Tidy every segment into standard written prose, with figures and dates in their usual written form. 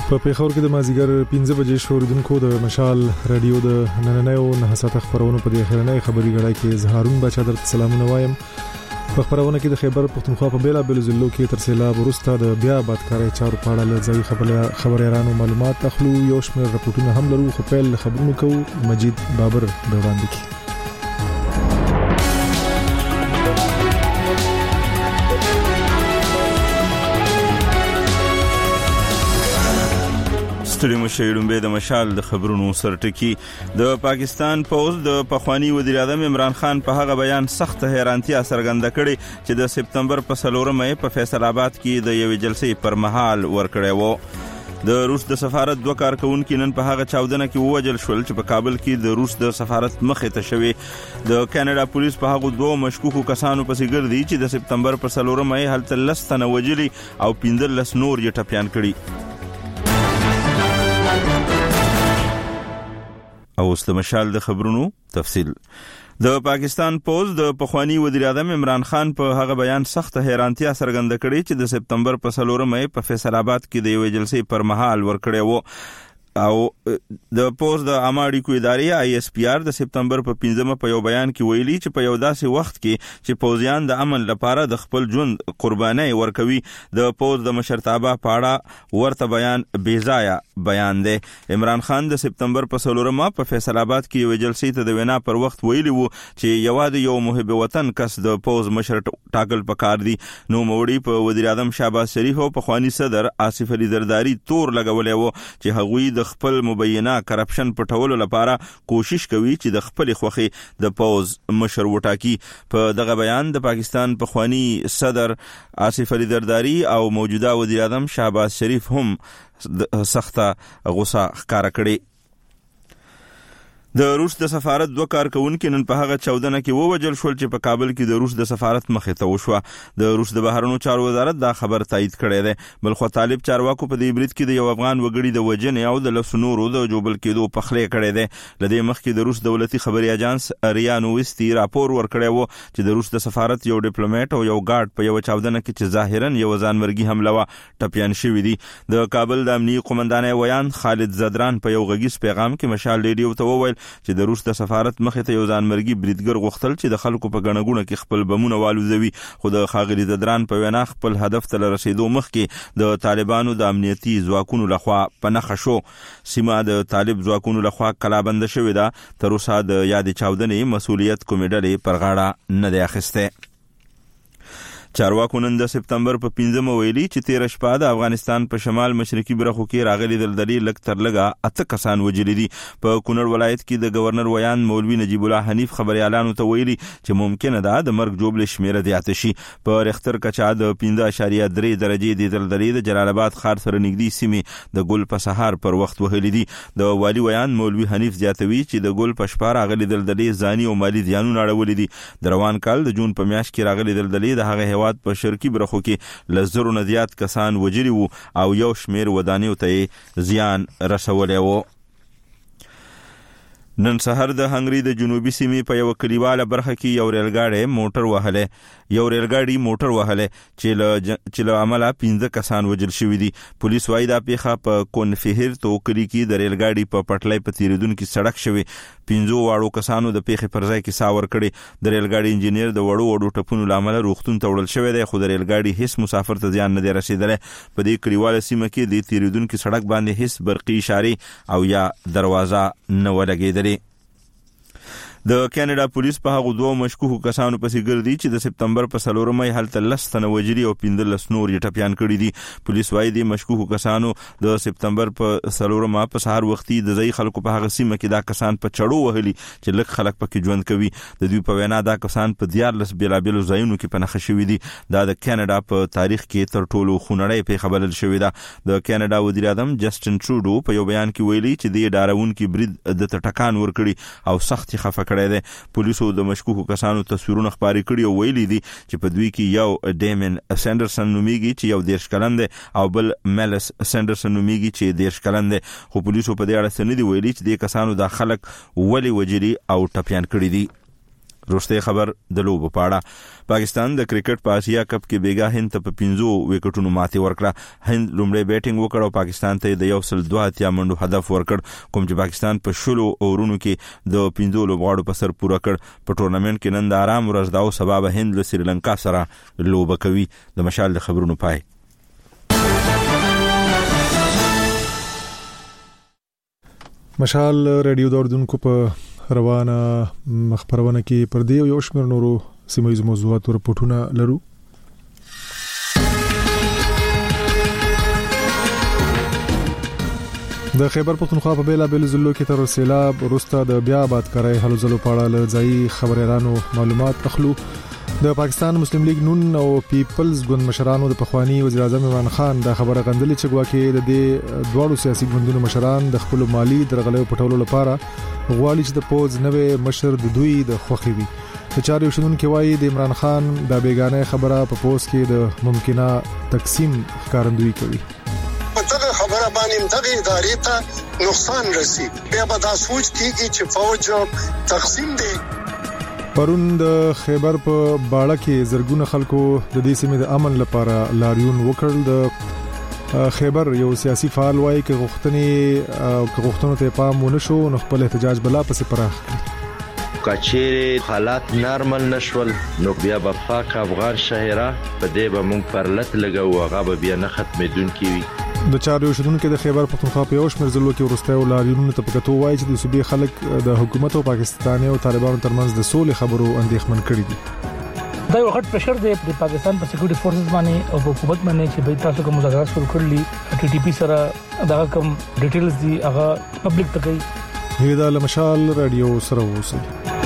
په پیښور کې د مازیګر 15 بجې شوریدونکو د مشال رادیو د نننیو نهساته خبرونه په دې اخرنۍ خبري غړای کې زهارون بچا در سلامونه وایم. په خبرونه کې د خیبر پختونخوا په بیلا بیل ضلعو کې تر سیلاب وروسته د بیا آبادکارۍ چارو په اړه لږی خبريالانو معلومات اخلو. یو شمېر راپورټونه هم لرو خو پیل خبرونه کوو. مجید بابر د وړاندې کی. ستړي مشایړم به د مشال د خبرونو سرټکی. د پاکستان پوز د پخوانی وزیر اعظم عمران خان په هغه بیان سخت حیرانتیا څرګنده کړې چې د سپتمبر په 4 په فیصل آباد کې د یوې جلسې پر مهال ورکړی وو. د روس د سفارت 2 کارکونکو نن په هغه چاودنه کې ووجل شول چې په کابل کې د روس د سفارت مخې ته شوی. د کاناډا پولیس په هغه 2 مشکوکو کسانو پسې ګرځي چې د سپتمبر په 4 هلته 10 تنه وجلي او 15 نور یې ټپيان کړي. او اوس د مشال د خبرونو تفصیل. د پاکستان پوز د پخوانی وزیر اعظم عمران خان په هغه بیان سخت حیرانتیا څرګنده کړې چې د سپتمبر په 4 په فیصل آباد کې د یوې جلسې پر مهال ورکړی وو. او د پوز د اماړي کو ادارې ISPR د سپتمبر په 15 په یو بیان کې ویلي چې په یو داسې وخت کې چې پوزیان د امن لپاره د خپل ژوند قرباني ورکوي د پوز د مشرتابه پاړه ورته بیان بیزایا بیان دی. عمران خان د سپتمبر په 4 په فیصل آباد کې یو جلسې ته د وینا پر وخت ویلي وو چې یو محب وطن کس د پوز مشر ټاکل پکار دی. نو موړي په وزیر اعظم شهباز شریف او پخوانی صدر آصف علي زرداری تور لګولې وو چې هغوی د خپل مبینه کرپشن پټولو لپاره کوشش کوي چې د خپل خوخي د پوز مشر وټاکي. په دغه بیان د پاکستان پخوانی صدر آصف علي زرداری او موجوده وزیر اعظم شهباز شریف هم سخته غوسه ښکارا کړې. د روس د سفارت 2 کارکونکو نن په هغه چاودنه کې ووجل شول چې په کابل کې د روس د سفارت مخې ته وشوه. د روس د بهرنیو چارو وزارت دا خبر تایید کړی دی. بلخو طالب چارواکو په دې برید کې د یو افغان وګړي د وجنې او د لسنورو د جوبل کېدو پخلې کړی دی. لدې مخکې د روس دولتي خبري اژانس ریا نووستي راپور ورکړی وو چې د روس د سفارت یو ډیپلوماټ او یو ګارد په یو چاودنه کې چې ظاهرا یو ځانمرګي حمله و ټپيان شوی دي. د کابل د امنیتي قومندان ویان خالد زدران په یو غږیز پیغام کې مشال ریډیو ته وویل چې د روس د سفارت مخې ته یو ځانمرګي بریدګر غوښتل چې د خلکو په غنګونه کې خپل بمونه والوزوي. خو د خاغلی زدران په وینا خپل هدف ته رسیدو مخکې د طالبانو د امنیتي ځواکونو لخوا په نخښه شو. سیمه د طالب ځواکونو لخوا کلابند شوې ده. تر اوسه د یاد چاودنې مسؤلیت کومې ډلې پر غاړه نه دی اخیسته. چارواکو نن د سپتمبر په 15 ویلي چې 13 شپه د افغانستان په شمال مشرقي برخو کې راغلي دلدلي لک تر لګه 8 کسان وجلي دي. په کونړ ولایت کې د گورنر ویان مولوي نجیب الله حنیف خبريالانو ته ویلي چې ممکنه ده د مرګ جوړل شمیره زیات شي. په رختر کچا د 5.3 درجه د دلدلي د جلال آباد ښار سره نږدې سیمه د ګل په سهار پر وخت وهلي دي. د والی ویان مولوي حنیف زیاتوي چې د ګل په شپه راغلي دلدلي ځاني او مالی زیانونه اړولې دي. د روان کال د جون په میاشت کې راغلي دلدلي د هغه هیواد په شرقي برخو کې لزرو نزيات کسان وجري وو او یو شمیر ودانیو ته زیان رسولې وو. نن سحر د هنګري د جنوبي سیمې په یو کلیواله برخه کې یو ریلګاډي موټر وهله چې له عمله 15 کسان وجل شوی دي. پولیس وايي دا پیښه په کونفهر توکلی کې د ریلګاډي په پټلۍ په تیریدونکو سړک شوی. 15 واړو کسانو د پیښې پر ځای کې ساور کړي. د ریلګاډي انجنیر د وړو ټپونو لامل روغتون ته وړل شوی دی خو د ریلګاډي هیڅ مسافر ته ځان نه دی رسیدلی. په دې کلیواله سیمه کې د تیریدونکو سړک باندې هیڅ برقي اشاره او یا دروازه نه ولګېدلې. د کاناډا پولیس په هغه 2 مشکوکو کسانو پسې ګرځي چې د سپتمبر په 4 هلته 10 تنه وجري او 15 نور یې ټپيان کړي دي. پولیس وايي د مشکوکو کسانو د سپتمبر په 4 په سهار وختي د ځای خلکو په هغه سیمه کې دا کسان په چړو وهلي چې لږ خلک پکې ژوند کوي. د دوی په وینا دا کسان په 14 بیلابیلو ځایونو کې پنهخ شوي دي. دا د کاناډا په تاریخ کې تر ټولو خونړۍ پیښه بلل شوې ده. د کاناډا وزیر اعظم جسټن ټروډو په یو بیان کې ویلي چې د ډاروونکو برید د ټکان ور کړی او سخت خفه کړی دی. پولیسو د مشکوکو کسانو تصویرونه خبري کړي او ویلي دي چې په دوی کې یو ډیمن سندرسن نومیږي چې یو 10 کلن دی او بل ملس سندرسن نومیږي چې 10 کلن دی. خو پولیسو په دې اړه څه نه دی ویلي چې د کسانو د خلک ولی وجري او ټپيان کړي دي. روسته خبر د لوبو پاړه پاکستان د کرکټ په اسیا کپ کې بیګا هند ته په 15 وکټونو ماتې ورکړه هند لومړی بیټینګ وکړ او پاکستان ته د 102 منډو هدف ورکړ کوم چې پاکستان په شلو اورونو کې د 15 لوبغاړو په سر پوره کړ په ټورنمنت کې نن د آرام ورځ دا او سبب هند له سریلانکا سره لوبه کوي د مشال د خبرونو پای مشال رادیو دوردونکو په روانه خبرونه کې پر دی یو شمېر نورو سیمایي موضوعاتو رپورټونه لرو د خیبر پختونخوا په بیلا بیل ضلعو کې تر سیلاب وروسته د بیا آبادکارۍ هلو ځلو په اړه له ځایي خبريالانو معلومات اخلو د پاکستان مسلم لیگ نون او پیپلز ګوند مشرانو د پخوانی وزیر اعظم عمران خان د خبره غندلې چې ګواکې د دې دواړو سیاسي ګوندونو مشران د خپل مالی درغلې پټولو لپاره غواړي چې د پوز نوې مشر د دوی د خوخي وي د چاري شنونکو وایي د عمران خان د بیگانه خبره په پوز کې د ممکنه تقسیم ښکارندویي کوي دغه خبره باندې دغه ادارې ته نقصان رسی بیا به دا سوچ کیږي چې فوج تقسیم دی پرون د خیبر په باړه کې زرګونه خلکو د دې سیمې د امن لپاره لاریون وکړل د خیبر یو سیاسي فعال وایي چې غوښتنو ته پام ونشو نو خپل احتجاج بلا پسې پراخ کړ کچېره حالات نارمل نشول نو بیا په پاک افغان شهره په دې به مونږ پرلت لګو هغه به بیا نه ختمېدونکي وي د چارو شدونکو د خیبر پختونخوا په یو شمېر ضلعو کې ورسته لاریونونو ته پکتو وایي چې د صوبې خلک د حکومت او پاکستاني او طالبانو ترمنځ د سولې خبرو اندېښمن کړي دي دا یو غټ پرشر دی د پاکستان په سکیورټي فورسز باندې او حکومت باندې چې به تاسو کوم مذاکرات شروع کړلي ټي ټي پی سره دا کوم ډیټیلز دي هغه پبلک ته کوي هدا لمشال رادیو سره وسی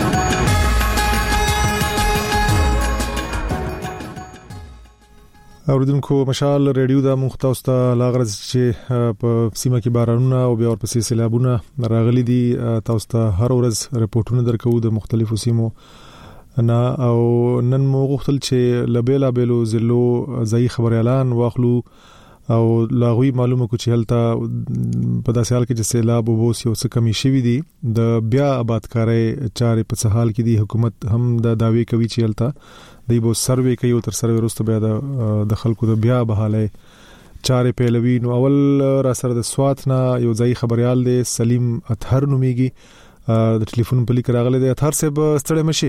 اوردونکو مشال رادیو د مختوسته لاغرز چې په سیمه کې بارانونه او بیا ورپسې سیلابونه راغلي دي تاسو ته هر ورځ رپورټونه درکو د مختلفو سیمو نه او نن مو غوښتل چې لبیلا بیلو زلو ځای خبريالان واخلو او لاغوي معلومه کو چې هلته په داسې حال کې چې سیلاب وبوس یو څه کمی شوی دي د بیا آبادکارۍ چارې په څه حال کې دي حکومت هم د داوی کوي چې هلته دی بو سروي کوي او تر سروي وروسته بیا د خلکو د بیا بحاله چارې پیلوي نو اول را سره د سوات نه یو ځای خبريال دی سلیم اطهر نوميږي د ټلیفون په لیک راغلی دی اطهر صاحب ستړي مشي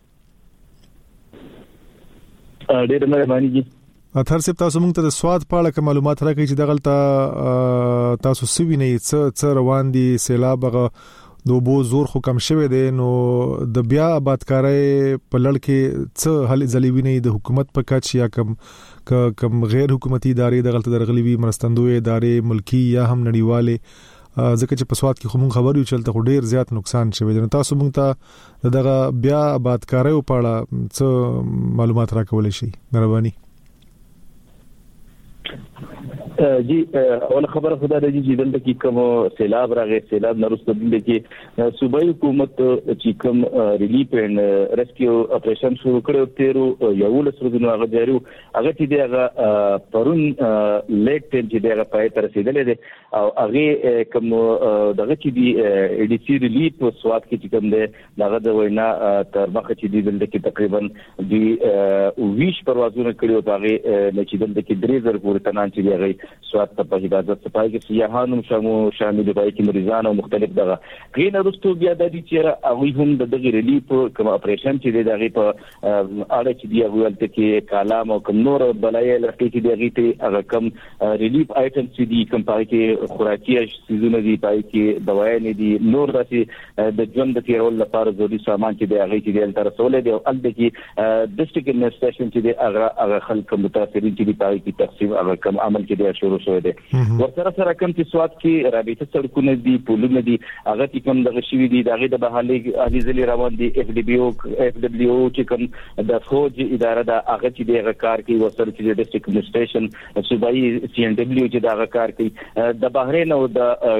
ډېر مهرباني اطهر صاحب تاسو موږ ته د سواد په اړه معلومات راکړئ چې دغلطه تاسو سوي نه څه روان دي سیلاب غو بو زور خو کم شوه دي نو د بیا آبادکارۍ په لړ کې څه حل ځلوي نه د حکومت په کچ یا کم غیر حکومتي ادارې دغلطه درغلي مرستندوی ادارې ملکی یا هم نړیواله ځکه چې په سواد کې خو موږ خبر یو چلته خو ډیر زیات نقصان شوه دي تاسو موږ ته دغه بیا آبادکارۍ په اړه څه معلومات راکولای شي مهرباني جی اول خبر خدا د جی دلته کې کوم سیلاب راغی سیلاب نرسته دلته کې صوبایي حکومت چې کوم ریلیف اند ریسکیو اپریشن شروع کړو تیرو یو لسرګنو هغه جاري هغه چې دغه پرون لیک ټیم چې دغه پای تر رسیدلې ده او هغه کوم دغه چې دی ای ډی سی ریلیف سواد کې چې کوم ده دغه د وینا تر مخه چې دی دلته کې تقریبا دی ویش پروازونه کړو هغه چې دلته کې 3000 پورې تنان چې دی سواد ته په حفاظت صفای کې سیاحانو شامل دي چې مریضان او مختلف دغه غین رستو بیا د دې چې هغه هم د دغه ریلیف کوم اپریشن چې دغه په اړه چې دی هغه ولته کې کلام او کوم نور بلای لکه چې دغه ته هغه کوم ریلیف آیټم چې دی کوم پای کې خوراکي سيزونه دي پای کې دوايي نه دي نور داسې د ژوند د تیرول لپاره ضروري سامان چې دی هغه چې د ترسول دي او ال دغه ډیسټریکټ ایڈمنسټریشن چې دی هغه خلک متاثرین چې دی پای کې تقسیم هغه کوم عمل کې شروع شوی دی ورسره سره کوم چې سواد کې رابطه سړکونه دي پولونه دي هغه چې کوم دغه شوی دي دغه د بحالي عزیزلی روان دي اف دبليو چې کوم د فوج اداره د هغه چې دغه کار کوي ورسره چې د ډیسټریکټ ایڈمنسټریشن صوبایي سی ان دبليو چې دغه کار کوي د بحرین او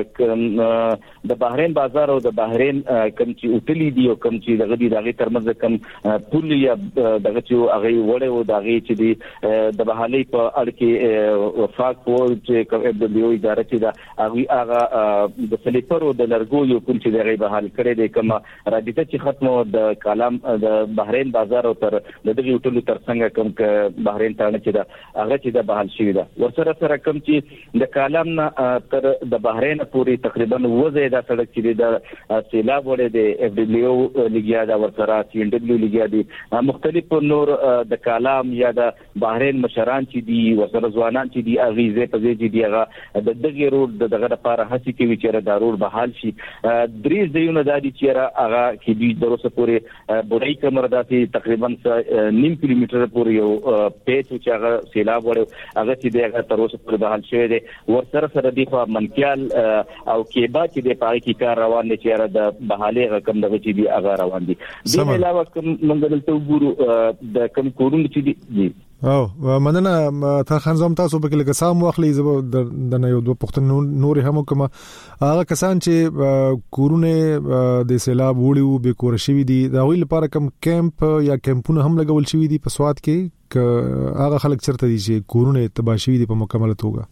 د بحرین بازار او د بحرین کوم چې اوتلی دي او کوم چې دغه ترمنځ کوم پول یا دغه چې هغه وړه او دغه چې د بحالي په اړه کې وفاق خو چې کوم د یو اداره چې دا هغه د سلیپرو د لرګو یو کوم چې دغه به حل کړي د کومه رابطه چې ختمو د کالام د بحرین بازار او تر دغه هوټل تر څنګه کوم بحرین ته چې دا هغه چې د بحال شوی دا ورسره سره کوم چې د کالام تر د بحرین پورې تقریبا وځي دا سړک چې د سیلاب وړي د اف ډبلیو لګیا دا ورسره سی ان ډبلیو لګیا دي مختلف نور د کالام یا د بحرین مشران چې دي ورسره ځوانان چې دي اغیزه په دې چې دی هغه د دغه روډ دغه لپاره هڅه کوي چې دا روډ بحال شي درې ځایونه د دې چې هغه کې دي دروسه پورې بورای کمر داسې تقریبا 9 کیلومتر پورې یو پیچ چې هغه سیلاب وړي هغه چې دغه تروسه پورې بحال شوی دی ورسره سره دی خو منکیال او کېبا چې د پای کې کار روان دي چې د بحالي رقم دغه چې دی هغه روان دي د علاوه کوم منګل ته وګورو د کوم کورونه چې دي او مننه تر خنځم تاسو په کې لکه سام واخلې زه د یو دوه پښتون نور هم کوم هغه کسان چې کورونه د سیلاب وړي به کور شوی دي دا ویل لپاره کوم کیمپ یا کیمپونه هم لګول شوی دي په سواد کې هغه خلک چرته دي چې کورونه تباہ شوی دي په مکمل توګه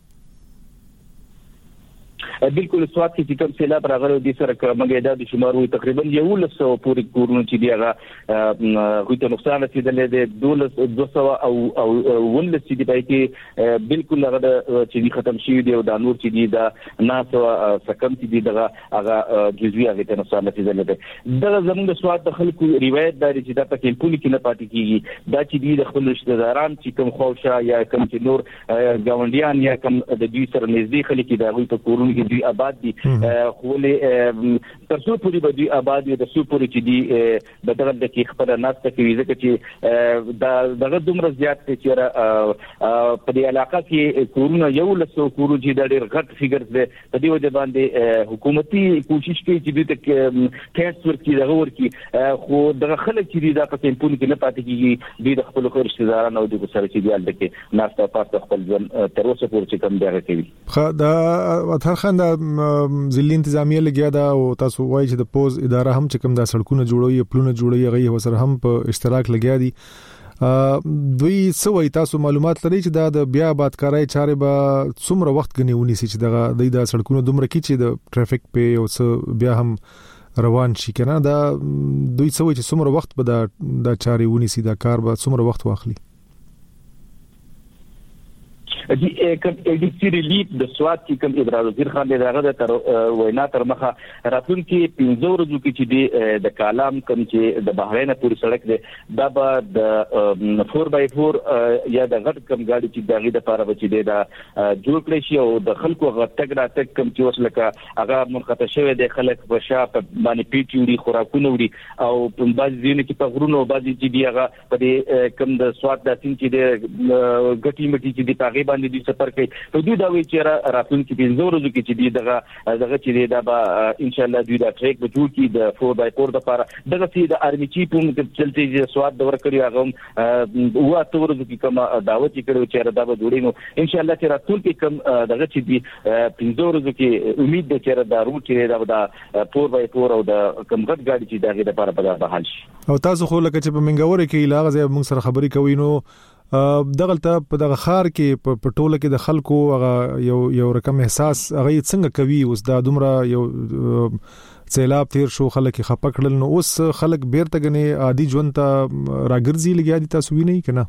بالکل سواد کې کوم سیلاب راغلی دي سره کومه د شمار وي تقریبا 100 پورې کورونه چې دی هغه غوته نقصان رسیدلې ده 200 او ول چې دی پای کې بالکل هغه چې ختم شي دی او د نور چې دی د ناسو سکم چې دی دغه هغه جزوی هغه نقصان رسیدلې ده دغه زموږ د سواد د خلکو روایت داري چې د پکې پولی کې نه پاتې کیږي دا چې دی د خپل رشتہ داران چې کوم خوښه یا کوم چې نور ګاونډیان یا کوم د دوی سره نږدې خلک دی هغه په کورونو دوی آباد دي خو له ترڅو پوری به دوی آباد دي د سو پوری چې دي بدل د کې خپل ناس ته کوي ځکه چې دغه دومره زیات چې په دې علاقه کې کورونه یو لسو کورو چې د ډېر غټ فګر ده په دې وجه باندې حکومتي کوشش کوي چې دوی ته کیس ورکړي دغه ورکړي خو دغه خلک چې دا په ټلیفون کې نه پاتې کیږي دوی د خپل رشتہ دارانو او د سره چې دی البته ناشته پاتې خپل ځن تر اوسه پورې چې کوم دی کوي خا دا اثر خان ضلعي انتظامیه لګیا دا او تاسو وایي چې د پوز اداره هم چې کوم دا سړکونه جوړوي پلونه جوړوي هغه وسره هم په اشتراک لګیا دي دوی سوي تاسو معلومات لري چې دا د بیا آبادکاري چارې به څومره وخت غنیونی سي چې د سړکونو دومره کې چې د ټریفیک په او بیا هم روان شي کنه دا دوی سوي چې څومره وخت به دا چارې ونی سي دا کار به څومره وخت واخلي دي کوم ډي سي ریلیف د سواد کې کوم ابراز وزیر خان دغه د تر وینا تر مخه راتون کې 15 ورځو کې چې د کالام کوم چې د بحرین پورې سړک دی دا به د 4x4 یا د غټ کوم ګاډي چې دغه د لپاره بچي دی دا جوړ کړی شي او د خلکو غټګ راتګ کوم چې وسلکه هغه منقطع شوی دی خلک په شاپ باندې پیټي خوراکونه وړي او په بعض ځینو کې په غرونو بعضي چې دی هغه په دې کوم د سواد د سین چې د غټي مټي چې دی په باندې د سفر کوي نو دوی دا وی چې راتلونکي 15 ورځو کې چې دی دغه چې دی دا به ان شاء الله دوی دا ټریک به جوړ کړي د 4x4 لپاره دغه چې د ارمی چیف هم چلته چې سواد د ور کړی هغه واته ورځو کې کوم دعوت کړو چې دا به جوړي نو ان شاء الله چې راتلونکي کوم دغه چې دی 15 ورځو کې امید ده چې دا روټ چې دا 4x4 او د کوم غټ ګاډي چې دغه لپاره به حل شي او تاسو خو لکه چې په منګوري کې لاغه ځای موږ سره خبري کوي نو دغلته په دغه خار کې په ټوله کې د خلکو یو رقم احساس هغه څنګه کوي اوس دا دومره یو سیلاب تیر شو خلک خپکړل نو اوس خلک بیرته غني عادي ژوند ته راګرځي لګیا دي تاسو وینئ کنه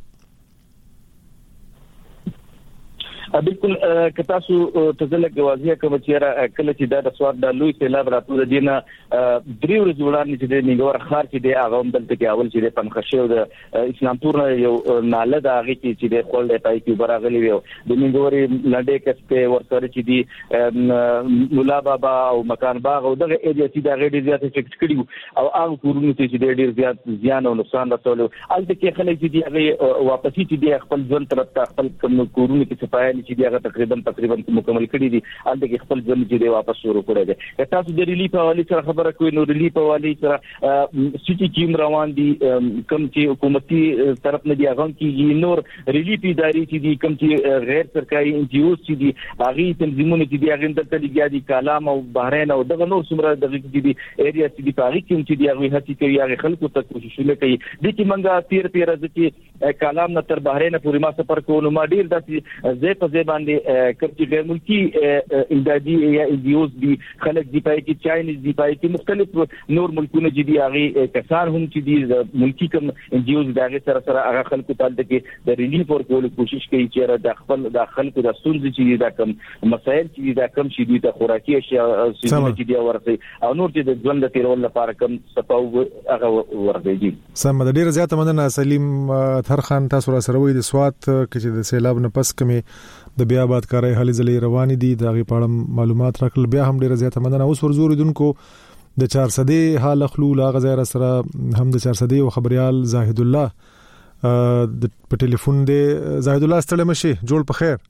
بالکل کتاسو تزلک واضح کوم چې کله چې دا د سواد د لوی سیلاب راتلو د دینه درې ورځې وړاندې چې د نیګور خار چې د هغه هم دلته کې اول چې د پنخښو د اسلامپور یو ناله د هغه چې د خپل د پای کې براغلی وي د نیګوري لنډې کسته ورسره چې دی مولا بابا او مکان باغ او دغه ایریا چې د غېډي زیات افیکټ کړي او هغه کورونه چې د ډیر زیات زیان او نقصان رسولو البته کې خلک چې دی هغه واپسی چې دی خپل ځل طرف ته خپل کورونه کې صفای چې دی هغه تقریبا مکمل کړی دي البته کې خپل ځل چې دی واپس شروع کړی دی تاسو د ریلیف حواله سره خبره کوئ نو ریلیف حواله سره سټي ټیم روان دي کوم چې حکومتي طرف نه دی هغه کې نور ریلیف ادارې چې دي کوم چې غیر سرکاري ان جی اوز چې دي هغه تنظیمونه چې دي هغه دلته لګیا دي کالام او بحرین او دغه نور څومره دغه چې دي ایریا چې دي هغه چې دي هغه هڅه کوي هغه خلکو ته کوششونه کوي د چې منګه 13 ځکه کالام نه تر بحرین پورې ما سفر کوو نو ما ډیر داسې زه په ځای باندې کوم غیر ملکی امدادي یا ایډیوز دي خلک دی پای کې چاینیز دی پای کې مختلف نور ملکونه دي هغه کسان هم چې دي ملکی کوم ایډیوز دغه سره هغه خلکو ته د ریلیف ورکول کوشش کوي چې د خپل داخل کو د ستونزې چې دا کوم مسایل چې دا کوم شي د خوراکي اشیاء چې دی ورته او نور چې د ژوند د تیرول لپاره کوم صفاو هغه ورته سم د ډیره زیاته مننه سلیم ترخان تاسو را سره وې د سوات کې د سیلاب نه پس کمې د بیا آباد کاري هلي ځلې روان دي د غي پاړم معلومات راکړل بیا هم ډیره زیاته مننه اوس ورزوریدونکو د 400 حال خلول هغه ځای سره هم د 400 او خبريال زاهد الله په ټلیفون دی زاهد الله ستړي مشي جوړ په خیر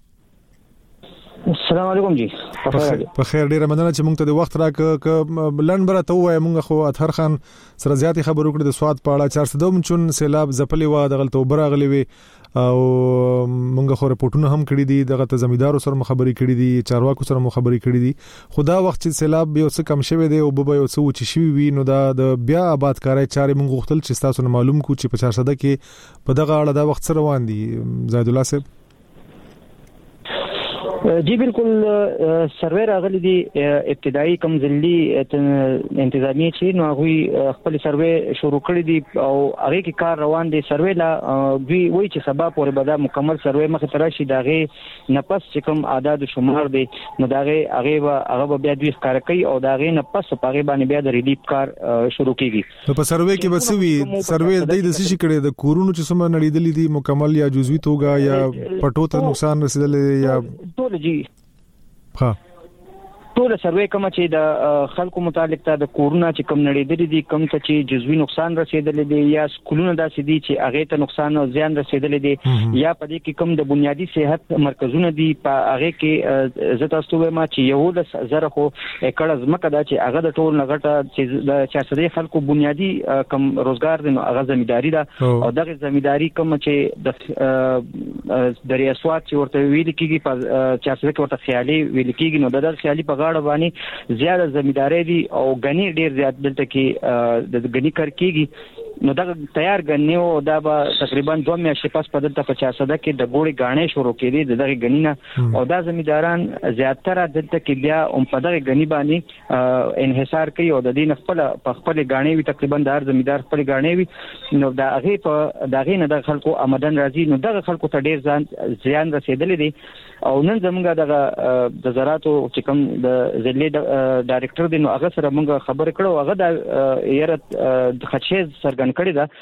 السلام علیکم جی په خیر ډیره مننه چې مونږ ته د وخت راک لنډبره ته وای مونږ خو اطهر خان سره زیاتې خبرو کړې د سواد په اړه 400 چون سیلاب زپلې و دغه ته برغلې وي او مونږ خو رپورټونه هم کړی دي دغه ته زمیدارو سره مخابري کړی دي چارواکو سره مخابري کړی دي خدا وخت چې سیلاب به اوس کم شوی دی او به یو څه چې شوی وي نو دا د بیا آباد کاري چارې مونږ غوښتل چې تاسو نه معلوم کو چې په 400 کې په دغه اړه دا وخت سره روان دي زاهد الله صاحب جی بالکل سروې راغلي دي ابتدایي کم ځلي انتظامی چې نو هغه خپل سروې شروع کړی دي او هغه کې کار روان دي سروې لا دوی وایي چې سبا پورې به دا مکمل سروې مخ ته راشي داغه نفس چې کوم اعداد شمار دي نو داغه هغه بیا دوی ښکار کوي او داغه نفس په هغه باندې بیا د ریلیف کار شروع کیږي په سروې کې بسوي سروې د دې څه کړي د کورونو چې سم نړیدلې دي مکمل یا جزوی توګه یا پټو ته نقصان رسیدلې یا جی ها ټول سروې کوم چې د خلکو متعلق ته د کورونا چې کم نړیدلې دي کم ته چې جزوی نقصان رسیدلې دي یا سکولونه داسې دي چې هغه ته نقصان او زیان رسیدلې دي یا په دې کې کم د بنیادی صحت مرکزونه دي په هغه کې زه تاسو وایم چې یو د زره خو کړه زمکه دا چې هغه د ټول نغټه چې د 400 خلکو بنیادی کم روزګار دي نو هغه زمینداری ده او دغه زمینداری کوم چې د ریاست چې ورته ویل کیږي په 400 کې ورته خیالي ویل کیږي نو د خیالي په غاړه باندې زیاده زمینداری دي او غنی ډیر زیات دلته کې د غنی کار کیږي نو دا تیار غنی او دا به تقریبا 2 میاشتې پس په دلته 50 کې د ګوړې غاڼې شروع کړي دغه غنینا او دا زمینداران زیاتره دلته کې بیا په دغه غنی باندې انحصار کوي او د دین خپل غاڼې وي تقریبا د هر زمیندار خپل غاڼې وي نو دا هغه په دغه نه د خلکو آمدن راځي نو دغه خلکو ته ډیر زیان رسیدلې دي او نن زمونږ دغه د زراعتو چې کوم د ضلع ډایریکټر دی نو هغه سره مونږ خبرې کړو هغه د یره د خدشې سرګن کړی دا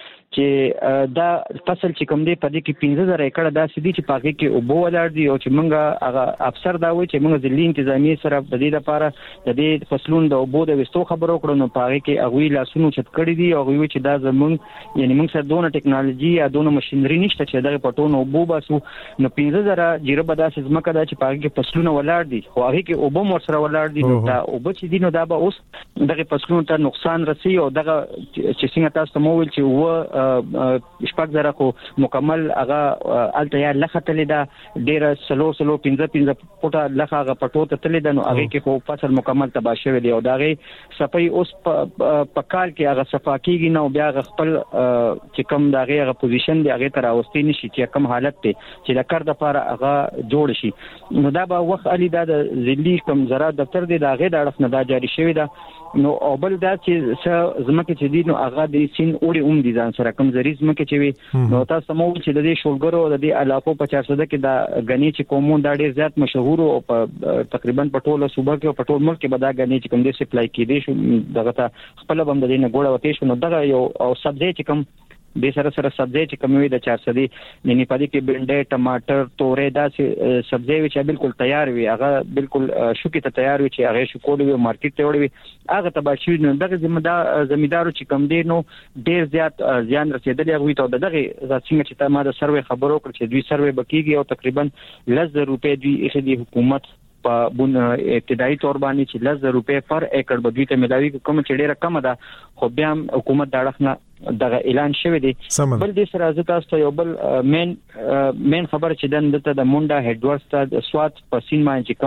چې دا فصل چې کوم دی په دې کې 15000 ایکړ دا سدي چې پاګه کې او بو ولر دي او چې مونږ هغه افسر دا وایي چې مونږ ضلع انتظامی سره د دې لپاره د دې فصلونو د اوبو د وستو خبرو کړو نو پاګه کې هغه لاسونو چت کړی دي او هغه چې دا زمونږ یعنی مونږ سره دونه ټیکنالوژي یا دونه ماشينري نشته چې دغه پټونو اوبو باسو نو 15000 جیره بداسه زمکه دا چې پاګه کې فصلونه ولر دي خو هغه کې اوبو مر سره ولر دي نو دا اوبو چې دي نو دا به اوس دغه فصلونو ته نقصان رسي او دغه چې څنګه تاسو مو ویل چې و شپږ زره کو مکمل هغه التیا لختلې دا ډیر سلو 15 پټه لخه پټو ته تلې دا نو هغه کې خو فصل مکمل تباہ شوی دی او داغه صفای اوس په کال کې هغه صفا کیږي نو بیا خپل چې کم داغه هغه پوزیشن دی هغه تر اوستي نشي چې کم حالت ته چې د کار د لپاره هغه جوړ شي نو دا به وخت علي دا د ضلعي کم زراعت دفتر دی داغه د اړه نه دا جاری شوی دا نو او بل دا چې زمکه چې دي نو هغه د سین اوړي دي ځان سره کم زری زمکه چې وي نو تاسو مو چې د دې شولګرو د دې علاقو په 400 کې دا غنی چې کومون دا ډیر زیات مشهور او تقریبا په ټوله صوبه کې او په ټول ملک کې به دا غنی چې کوم دې سپلای کېدي شو دغه ته خپل بم د دې نه ګوړه وته شو نو دغه یو او سبزی چې کوم د سره سبزی چې کوموي د 400 یعنی پدې کې بنډه ټماټر تورې دا سبزی چې بالکل تیار وي هغه بالکل شوکې ته تیار وي چې هغه شکول وي مارکیټ ته وړي هغه تباشي نو دغه زمیندارو چې کم دي نو ډیر زیات زیان رسیدلی هغه ته دغه څنګه چې ما د سروې خبرو کړ چې دوی سروې بکیږي او تقریبا 100 روپے دوی اخدي حکومت په ابتدایي تور باندې چې 100 روپے پر ایکړ بدوي ته ملاوي کوم چې ډیره کم ده خو بیا حکومت دا اړه دغه اعلان شوی دی بل دې سره ځکه تاسو یو بل مین خبر چې دته د مونډا هډ ورس ته سوات په سین باندې کوم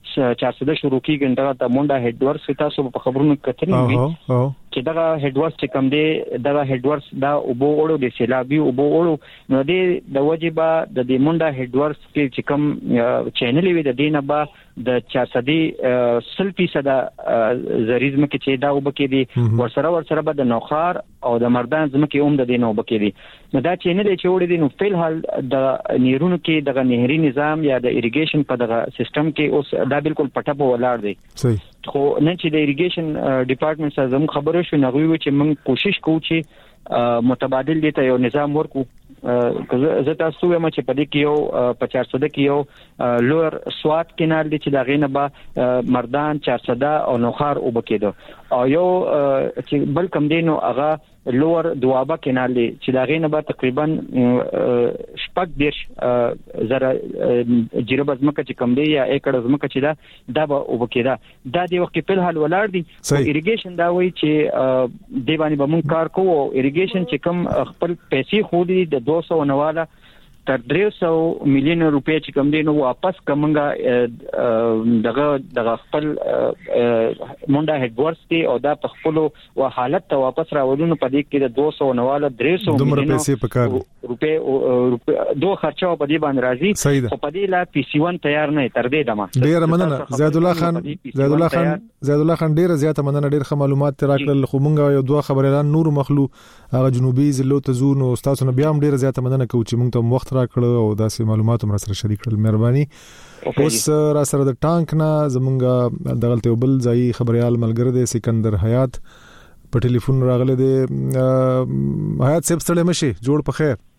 400 شروع کیږي دا مونډا هډ ورس تاسو په خبرونو کتنی وي چې دا هډ ورس چې کم دی دا هډ ورس دا وبو وړو د سیلابي وبو وړو نو د وجبه د مونډا هډ ورس کې چې کم چینل وي د دینه با د 400% زریزم کې چې دا وبکې دي ورسره به د نوخار او د مردان زمکه د دینه وبکې دي نو دا چینل چې وړي دي نو په حال د نیرونو کې د نهري نظام یا د اریګیشن په دغه سیستم کې اوس دا بالکل پټه په ولاړ دی صحیح خو نن چې د اریګیشن ډپارټمنټ سره زموږ خبرو شو نغوي چې موږ کوشش کوو چې متبادل دي ته یو نظام ورکو زه تاسو وایم چې په دې کې یو په 400 کې یو لور سوات کینال دي چې دا غینه به مردان 400 او نوخار وبکېدو او یو چې بل کم دینو هغه لور دوابه کینال دي چې دا غینه به تقریبا شپږ دیش زره جریبه زمکه چې کم دی یا ایکړ زمکه چې دا به وبکېدا دا د وخت په حال ولاړ دي اریګیشن دا وایي چې دی باندې به مونږ کار کوو اریګیشن چې کم خپل پیسې خو دي د 200 نواله تر 300 میلیون روپیا چې کم دي نو واپس کومنګا دغه خپل مونډا هډ ورس دی او دا په خپل او حالت ته واپس راولونو په دې کې د 200 نواله 300 میلیون روپیا دوه خرچه په دې باندې راځي او په دې لا پی سی 1 تیار نه تر دې دمه ډیر مننه زید الله خان ډیر زیاته مننه ډیر معلومات راکړل خو مونږ یو دوه خبرلان نور مخلو هغه جنوبي ضلعو ته زو نو تاسو نه بیا هم ډیر زیاته مننه کوم چې مونږ ته وخت راکړو او داسې معلومات هم سره شریک کړل مهرباني اوس را سره د ټانک نه زمونږ دغلته بل ځای خبريال ملګری دی سکندر حیات په ټلیفون راغله دی حیات صاحب ستړي مشي جوړ په خیر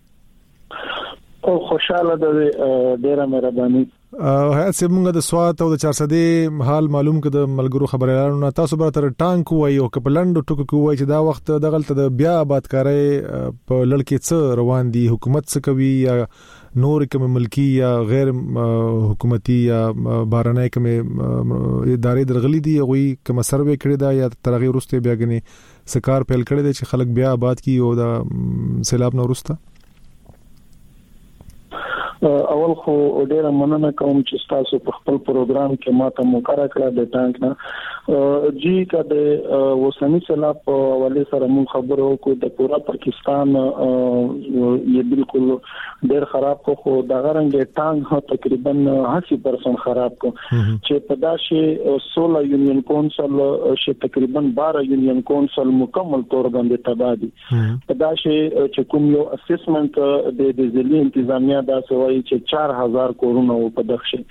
او خوشاله ده ډیره مهرباني حیات صاحب موږ د سوات او د 400 حال معلوم کړه د ملګرو خبريالانو تاسو به تر ټانک وای او کپلند ټکو کوي چې دا وخت دغلته د بیا آبادکاري په لړکې څه روان دي حکومت څه کوي یا نور کوم ملکی یا غیر حکومتي یا بهرنۍ کوم ادارې درغلي دي غوي کوم سروې کړی دا یا ترغه ورسته بیاګني سکار پیل کړی دي چې خلک بیا آباد کی او د سیلاب نو ورسته اول خو ډیره مننه کوم چې تاسو په خپل پروګرام کې ماته مقرره کړه د ټانک نه جی کده وسنی سیلاب په ولې سره مون خبرو کو د پورا پاکستان یې بالکل ډیر خراب کو دا غرنګ ټانک تقریبا 80% خراب کو چې په داسې 16 یونین کونسل چې تقریبا 12 یونین کونسل مکمل تور باندې تبادي په داسې چې کوم یو اسسمنت د ځلې انتظامیه دا سوي چې 4000 کورونه په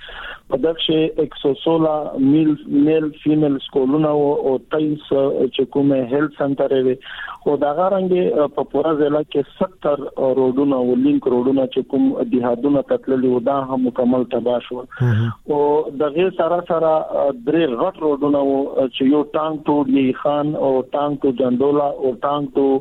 دغه 116 میل فیمیل سکولونه او 23 چې کومه هیلث سنټر وي او دا غرنګ په پورا ضلع کې 70 روډونه او لینک روډونه چې کوم دیهاتونه تتللي و دا هم مکمل تباہ شو او دغه سره درې غټ روډونه چې یو ټانک ټو دی خان او ټانک ټو جندولا او ټانک ټو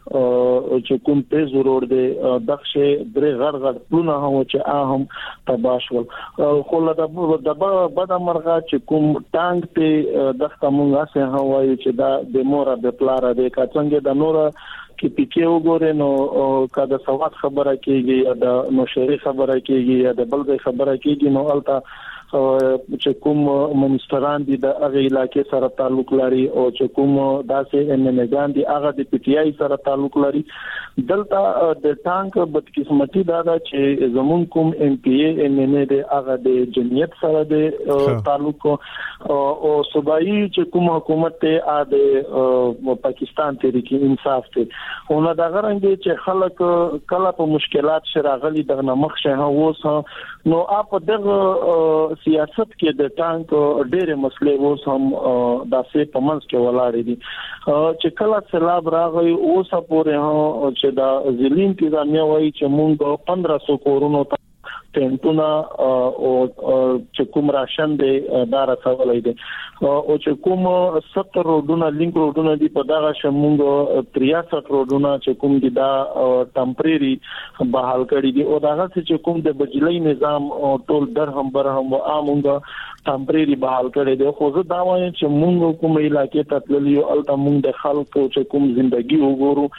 چې کوم تیز روډ دی دغه درې غټ پلونه هم چې هم تباہ شو خو د بد مرغه چې کوم ټانک ته د کومه سه هواي چې دا د مورا د پلاره د کڅنګ د نور کې پکې وګورئ نو کله سواد خبره کیږي د نوشری خبره کیږي یا د بلګي خبره کیږي نو البته چې کوم منستران دي د هغه علاقې سره تعلق لري او چې کوم داسې امنګان دي هغه د پی ټی آی سره تعلق لري دلته د ټانک بدقسمتي دا چې زمون کوم ام پی ای ام ان ای د هغه د جمعیت سره د تعلق او صوبایي چې کوم حکومت ته د پاکستان تحریک انصاف تهونه دا غرنګ چې خلک کله په مشکلات شراغلي د نمخ شه اوس نو اپ دغه سیاست کې د ټانک ډېرې مسلې اوس هم داسې پمنځ کې ولاړې دي چې کله سیلاب راغی اوس پورې چې دا ځلې انتظامیه وایي چې موږ 1500 کورونو ټینټونه او چې کوم راشن دی دا راځولای دي او چې کوم 70 روډونه لینک روډونه دي په دغه شمونږ 63 روډونه چې کوم دي دا ټمپرری بحال کړي دي او دغه چې کوم د بجلی نظام ټول درهم برهم او عامونګه ټمپرری بحال کړي دي خو زه دا وایم چې موږ کوم علاقې ته تللی او الته موږ د خلکو چې کوم ژوندۍ وګورو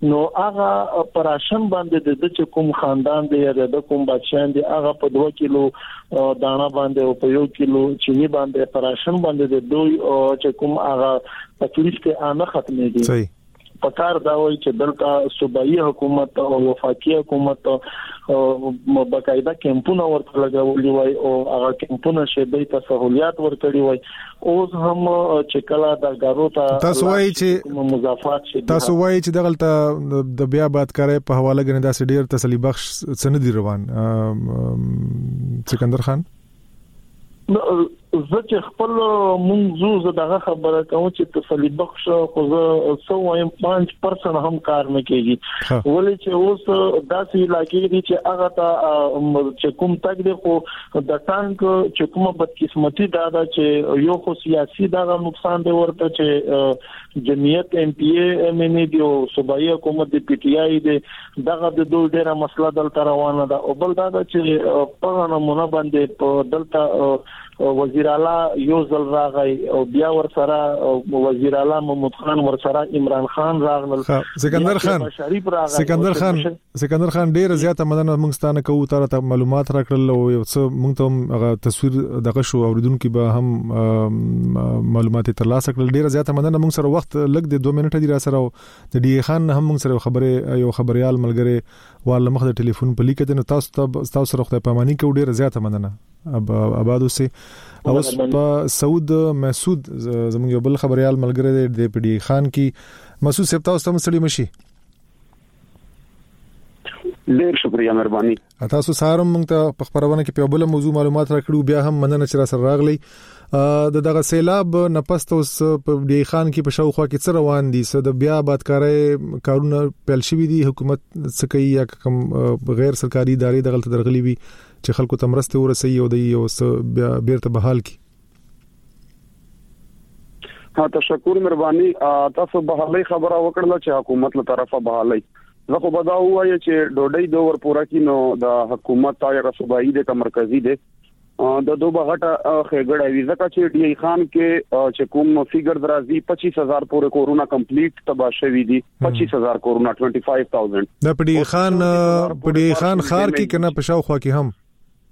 نو هغه پراشن باندې د چې کوم خاندان دی یا د کوم بچیان دی هغه په 2 کیلو دانا باندې او په 1 کیلو چینی باندې پراشن باندې د دوی چې کوم هغه تکلیف ته نه ختمېږي. صحیح پکار دا وایي چې دلته صوبایي حکومت او وفاقي حکومت باقاعده کمپونه ورته لګولي وای او هغه کمپونه شې د سہولیات ورکړي وای اوس هم چې کله د غارو ته تاسو وایي چې مضافات شي تاسو وایي چې دغلطه د بیا باد کړي په حواله غنډه داسې ډیر تسلی بخش سند روان سکندر خان زه چې خپل منځو دغه خبره کوم چې تسلی بخش خو زه سو وایم 5% هم کار نه کوي ولې چې اوس داسې علاقې دي چې هغه ته چې کوم تک دی خو د ټانک چې کومه بدقسمتي دا چې یو خو سیاسي دغه نقصان دی ورته چې جمعیت ام پی ای ام ان دی او صوبایي حکومت د پی ټی آی دی دغه د دوه ډیره مسله دلته روانه ده او بل دا چې په نمونه باندې په دلته وزیر اعلی یو ځل راغی او بیا ور سره وزیر اعلی محمود خان ور سره عمران خان راغلل سکندر خان ډیر زیاته مننه موږ ستانه کوو تر معلومات راکړل او یو څه موږ ته هغه تصویر دغه شو اوریدونکو به هم معلومات ترلاسه کړل. ډیر زیاته مننه موږ سره وخت لګ د 2 منټه دی را سره د ډی خان هم موږ سره خبره یو خبريال ملګری وال مخ د ټلیفون په لیکه د تاسو سره خدای پامانی کو ډیر زیاته مننه ابادو سي اوس په سعود مسعود زموږ یو بل خبريال ملګری دی په ډی خان کې مسعود صاحب تاسو ته مسلې مشي ډیر شکریا مهرباني تاسو سره موږ ته په خبرونه کې په بل موضوع معلومات راکړو بیا هم مننه چې را سره راغلی دغه سیلاب نپس تاسو په ډی خان کې په شاوخوا کې څه روان دي څه د بیا آبادکاري کارونه پیل شوي دي حکومت څه کوي یا کوم غیر سرکاري ادارې دغه درغلي وي چې خلکو ته مرسته ورسي او د یو بیا بیرته بحال کی. ها تشکر مهرباني تاسو بحالي خبره وکړه چې حکومت له طرفه بحالي زه خو بدا وایم چې ډوډۍ دوه ور پورا کینو د حکومت یا صوبایي د مرکزی د دوه بغټه خېګړې وی ځکه چې ډی خان کې چې کوم فیګر درازي 25000 پورې کورونا کمپلیټ تباہ شوی دي 25000 کورونا 25000 د پډی خان خار کې کنه پښاو خوا کې هم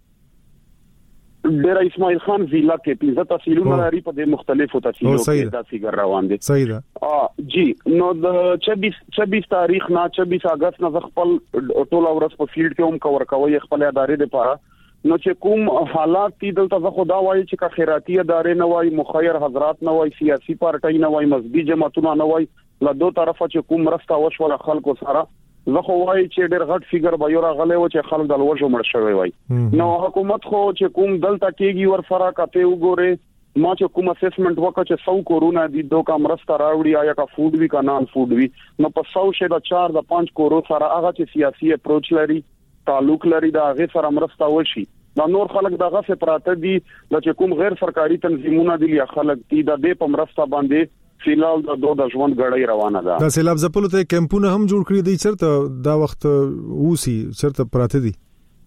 ډیر اسماعیل خان ضلع کې 15 تحصیلونه لري په مختلفو تحصیلونو کې دا فیګر روان دي. صحیح ده جی نو د 26 تاریخ نه 26 اگست نه خپل ټول ورځ په فیلډ کې هم کور کوي خپل ادارې لپاره نو چې کوم حالات دي دلته خدا وایي چې کا خیراتی ادارې نه وایي مخیر حضرات نه وایي سیاسي پارټي نه وایي مذهبي جماعتونه نه وایي له دوه طرفه چې کوم رستا وشول خلکو سره زه خو وایي چې ډېر غټ فیګر به یو راغلی و چې خلک د لوژو مړ شوی وای نو حکومت خو چې کوم دلته کېږي ور فرا کته وګوره ما چې کوم اسسمنت وکړ چې 100 کورونا دي دوه کمرس راوړي آیا کا فود وی کا نان فود وی نو په 100 شه د 4 د 5 کورو سره هغه چې سیاسي اپروچ لري تعلق لري دا هغه سره مرسته وشي دا نور خلک دغه څه پراته دي چې کوم غیر سرکاري تنظیمونه دي یا خلک دي د دې په مرسته باندې فیلال د دوه د ژوند غړی روانه ده. دا سیلاب زپلو ته کمپونه هم جوړ کړی دي چرته دا وخت اوسي چرته پراته دي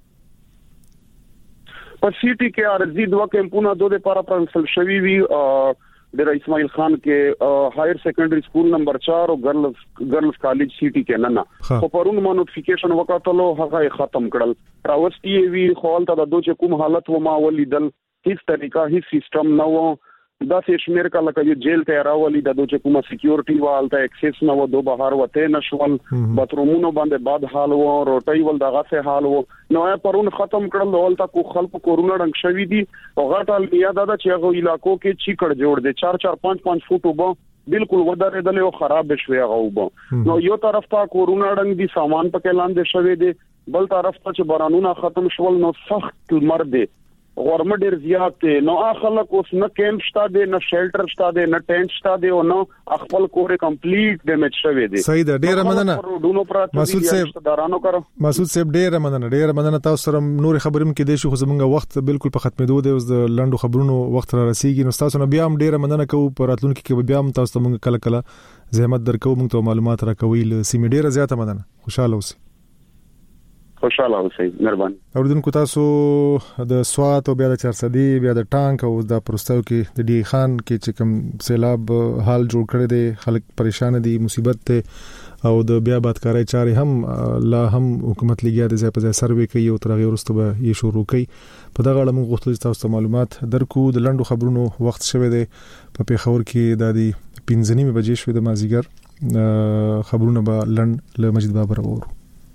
په سیټي کې ارزي دوه کمپونه دوه لپاره پرنسل شوی وی د اسماعیل خان کې هایر سیکنډري سکول نمبر 4 او ګرلز کالج سیټي کې نه خو پرون ما نوټیفیکیشن وکړلو هغه ختم کړل راوستي وی خپل ته د دوه کوم حالت و ما ولیدل هیڅ طریقه هیڅ سیستم نه و دا شمیر کله کې جیل ته راولي د دوه کومه سکیورټي والته اکسس نه و دوه بهر وته نشول باترومونو باندې باد حال و روټي ول دغه سه حال و نو پرون ختم کړل ولته کو خلکو کورونا رنګ شوی دي او غټال بیا دا چې هغه علاقو کې چیکړ جوړ دي 4 5 فوټ وب بالکل ودرېدل او خراب شوی هغه نو یو طرف ته کورونا رنګ دي سامان پکې لاندې شوی دي بل طرف ته چې بارانونه ختم شول نو سخت مرد دي غورمه ډیر زیات دي نو اخلک اوس نه کیمپ شته دي نه شیلټر شته دي نه ټینټ شته دي او نو خپل کور کمپلیټ ډیمیج شوی دي. صحیح ده ډیر مننه مسعود صاحب ډیر مننه تاسو سره نور خبرم کې دي شو خو زمونږ وخت بالکل په ختمېدو دی اوس د لندو خبرونو وخت را رسیدي نو تاسو نه بیا هم ډیر مننه کوو پر راتلونکو کې بیا هم تاسو ته کله کله زحمت درکو موږ ته معلومات راکوي سیمه ډیر زیاته مننه خوشاله اوسئ. خوشاله اوسئ مهرباني. اوردونکو تاسو د سوات او بیا د 400 بیا د ټانک او د پروستاو کې د ډی خان کې چې کوم سیلاب حال جوړ کړی دی خلک پریشان دي مصیبت ته او د بیا بادکارۍ چارې هم لا هم حکومت لګیا د ځای په ځای سروې کوي او تر هغه وروسته به یې شروع کوي. په دغه اړه موږ غوښتل تاسو ته معلومات درکو. د لنډو خبرونو وخت شوه دی. په پیښور کې د 15:30 بجې شوه د مازیګر. خبرونه به لند له مجید بابر اورو.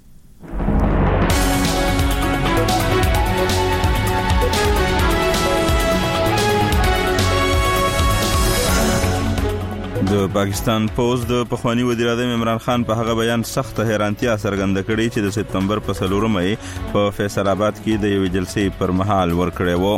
د پاکستان پوز د پخوانی وزیر اعظم عمران خان په هغه بیان سخت حیرانتیا څرګنده کړې چې د سپتمبر په 4 په فیصل آباد کې د یو جلسې پر مهال ورکړې وو.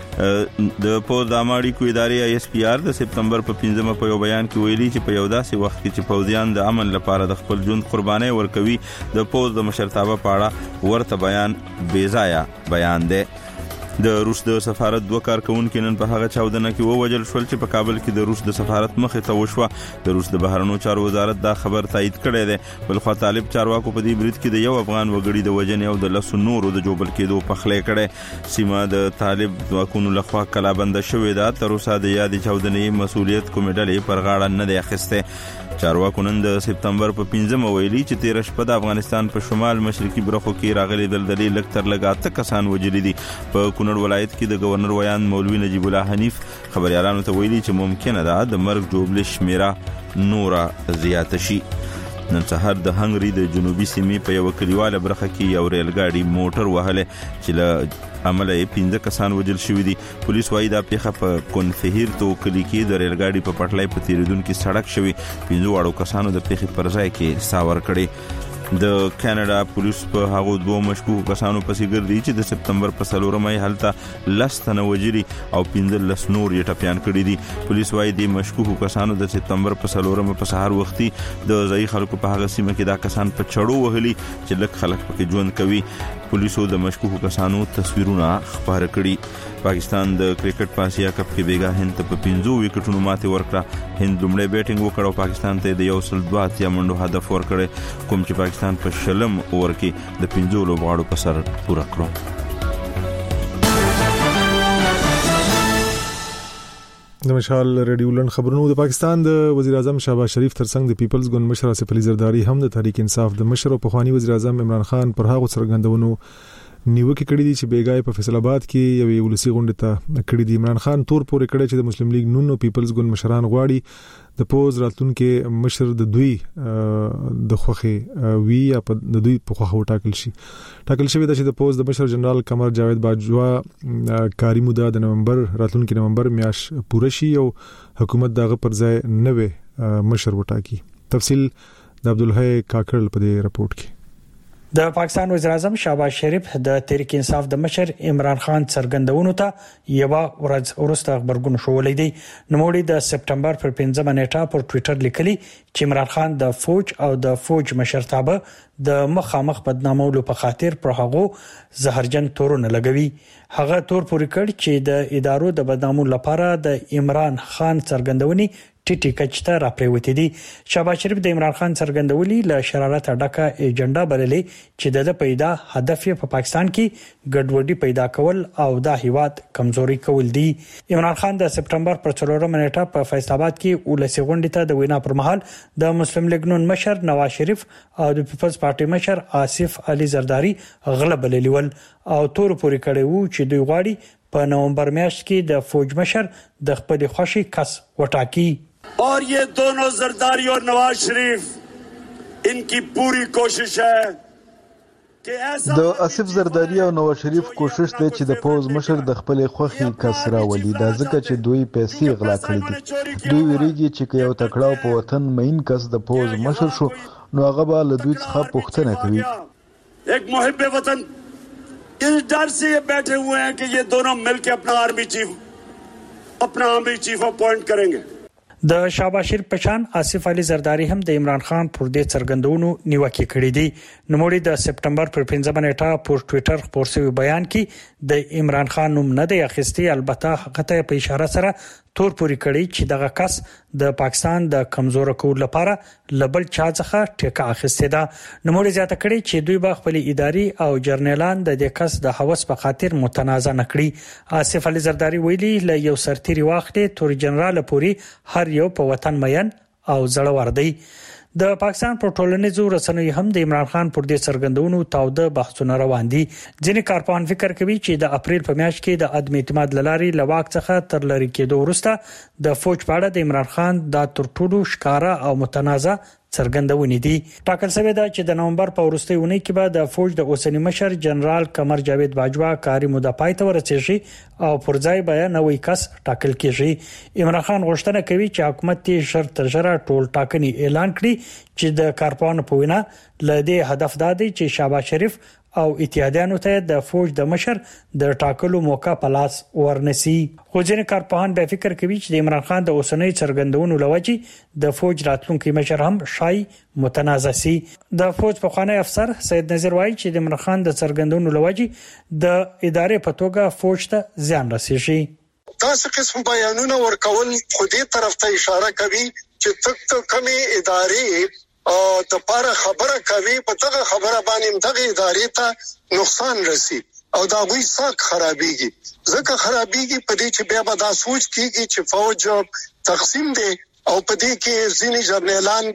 د پوز د اماړي کو ادارې ISPR د سپتمبر په 15 په یو بیان کې ویلي چې په یو داسې وخت کې چې پوزیان د امن لپاره د خپل ژوند قرباني ورکوي د پوز د مشرتابه پاړه ورته بیان بے ځایه بیان دی. د روس د سفارت دوه کارکونکو نن په هغه چاودنه کې ووجل شول چې په کابل کې د روس د سفارت مخې ته وشوه. د روس د بهرنیو چارو وزارت دا خبر تایید کړی دی. بلخو طالب چارواکو په دې برید کې د یو افغان وګړي د وژنې او د لسو نورو د جوبل کېدو پخلی کړي. سیمه د طالب ځواکونو لخوا کلابند شوې ده. تر اوسه د یادې چاودنې مسؤلیت کومې ډلې پر غاړه نه دی اخیستی. چارواکو نن د سپتمبر په 15 ویلي چې 13 شپه د افغانستان په شمال مشرقي برخو کې راغلي دلدلې لږ تر لږه 8 کسان وژلي دي. په کونړ ولایت کې د گورنر ویان مولوي نجیب الله حنیف خبريالانو ته ویلي چې ممکنه ده د مرګ جوړل شمیره نورا زیات شي. نن سهار د هنګري د جنوبي سیمې په یو کلیواله برخه کې یو ریل ګاډي موټر وهله چې له عمله 15 کسان وژل شوي دي. پولیس وايي دا پیښه په کونفهیر تو کلی کې د ریل ګاډي په پټلۍ په تیریدونکو سړک شوی. 15 واړو کسانو د پیښې پر ځای کې ساور کړي. د کاناډا پولیس په هغه دوه مشکوک کسانو پسې ګرځي چې د سپتمبر په 4 هلته لستنه وجري او 15 نور یې ټپيان کړي دي. پولیس وايي د مشکوک کسانو د سپتمبر په 4 په سحر وختي د ځای خلکو په هغه سیمه کې دا کسان په چړو وهلي چې لک خلک پکې ژوند کوي. پولیسو د مشکوک کسانو تصویرونه خبر کړي. پاکستان د کرکټ په اسیا کپ کې بیګا هند ته په 15 وکټونو ماتې ورکړه. هند لومړی بیټینګ وکړ او پاکستان ته د 102 منډو هدف ورکړ کوم چې پاکستان په شلم اوور کې د 15 لوبغاړو په سر پوره کړو. د مشال ریډیو لند خبرونو. د پاکستان د وزیر اعظم شهباز شریف ترڅنګ د پیپلز ګوند مشر آصف علي زرداری هم د تحریک انصاف د مشر او پخوانی وزیر اعظم عمران خان پر هغه څرګندونو نیوکه کړې دي چې بیګای په فیصل آباد کې یو ولسی غونډه ته کړې دي. عمران خان تور پورې کړی چې د مسلم لیگ نون او پیپلز ګوند مشران غواړي د پوز راتلونکو مشر د دوی د خوخه وی یا د دوی په خوخه ټاکل شي. ټاکل شوی د پوز د مشر جنرال قمر جاوید باجوا کاری موده د نومبر راتلونکو نومبر میاش پوره شي او حکومت دغه پر ځای نوې مشر وټاکي. تفصیل د عبدالحی کاکړ په دې رپورت کې. د پاکستان وزیر اعظم شهباز شریف د تحریک انصاف د مشر عمران خان څرګندونو ته یو ورځ وروسته خبرګون شولې دي. نوموړي د سپتمبر پر 15 نیټه پر ټوئیټر لیکلي چې عمران خان د فوج او د فوج مشرتابه د مخامخ بدنامولو په خاطر پر هغه زهرجن تورونه لګوي. هغه تور پورې کړ چې د ادارو د بدنامولو لپاره د عمران خان څرګندونې ټیټی کچته راپریوتی دي. شهباز شریف د عمران خان څرګندولي له شرارت ډکه ایجنډا بللې چې د پیدا هدف یې په پاکستان کې ګډوډي پیدا کول او د هیواد کمزوري کول دي. عمران خان د سپتمبر پر 4 نیټه په فیصل آباد کې ولسی غونډه ته د وینا پر مهال د مسلم لیگ نون مشر نواز شریف او د پیپلز پارټي مشر آصف علي زرداری غلب لیول او تور پورې کړي وو چې دوی غواړي په نومبر میاشت کې د فوج مشر د خپل خوشي کس وټاکي. और ये दोनों जरदारी और नवाज शरीफ इनकी पूरी कोशिश है कि ऐसा د آصف زرداری او نواز شریف کوشش دی چې د پوز مشر د خپل خوخي کسرا ولي دا ځکه چې دوی پیسې غلا کړې دي. دوی ویریږي چې یو تکړه په وطن مین کس د پوز مشر شو نو هغه به له دوی څخه پوښتنه کوي. एक मुहिब वतन इस डर से ये बैठे हुए हैं कि ये दोनों मिलकर अपना आर्मी चीफ अपॉइंट करेंगे. د شهباز شریف پشان آصف علي زرداری هم د عمران خان پر دې څرګندونو نیوکه کړې دي. نوموړي د سپتمبر پر 15 نیټه پر ټوئیټر خبر شوی بیان کې د عمران خان نوم نه دی اخیستی، البته هغه ته په اشاره سره تور پوري کړی چې دغه کس د پاکستان د کمزور کولو لپاره لبل چا ځخه ټیکه اخیسته ده. نوموړي زیاته کړی چې دوی به خپل اداري او جرنیلان د دې کس د هوس په خاطر متنازع نکړي. آصف علي زرداری ویلي ل یو سرتیري واخلې تور جنرال پوری هر یو په وطن مین او زړور دی. د پاکستان په ټولنیزو رسنیو هم د عمران خان پر دې څرګندونو تاوده بحثونه روان دي. ځینې کارپوهان فکر کوي چې د اپریل په میاشت کې د عدم اعتماد لاري لواک څخه تر لری کېدو وروسته د فوج په اړه د عمران خان د تر ټولو ښکارا او متنازع څرګندونې دي. ټاکل شوی دا چې د نومبر په وروستۍ اونۍ کې به د فوج د اوسنی مشر جنرال قمر جاوید باجوا کاري موده پای ته ورسیږي او پر ځای به نوې کس ټاکل کیږي. عمران خان غوښتنه کوي چې حکومت یې شر تر شره ټول ټاکنې اعلان کړي چې د کارپوهانو په وینا لدې هدف دا دی چې شهباز شریف او اتحادیانو ته د فوج د مشر د ټاکلو موقع په لاس ورنسي. خو ځینې کارپوهان به فکر کوي چې د عمران خان د اوسنۍ څرګندونو لوجې د فوج راتلونکي مشر هم شای متنازع سي. د فوج په خوانی افسر سید نظیر وایي چې د عمران خان د څرګندونو لوجې د ادارې په توګه فوج ته زیان رسیږي. تاسو قسم بیانونه ورکول خو دې طرف ته اشاره کوي چې تک کمی ادارې او د پاره خبره کوي په دغه خبره باندې دغه ادارې ته نقصان رسی او دا غوي ساک خرابيږي. ځکه خرابيږي په دې چې بیا به دا سوچ کیږي چې فوج تقسیم دي او په دې کې ځینی جرنیلان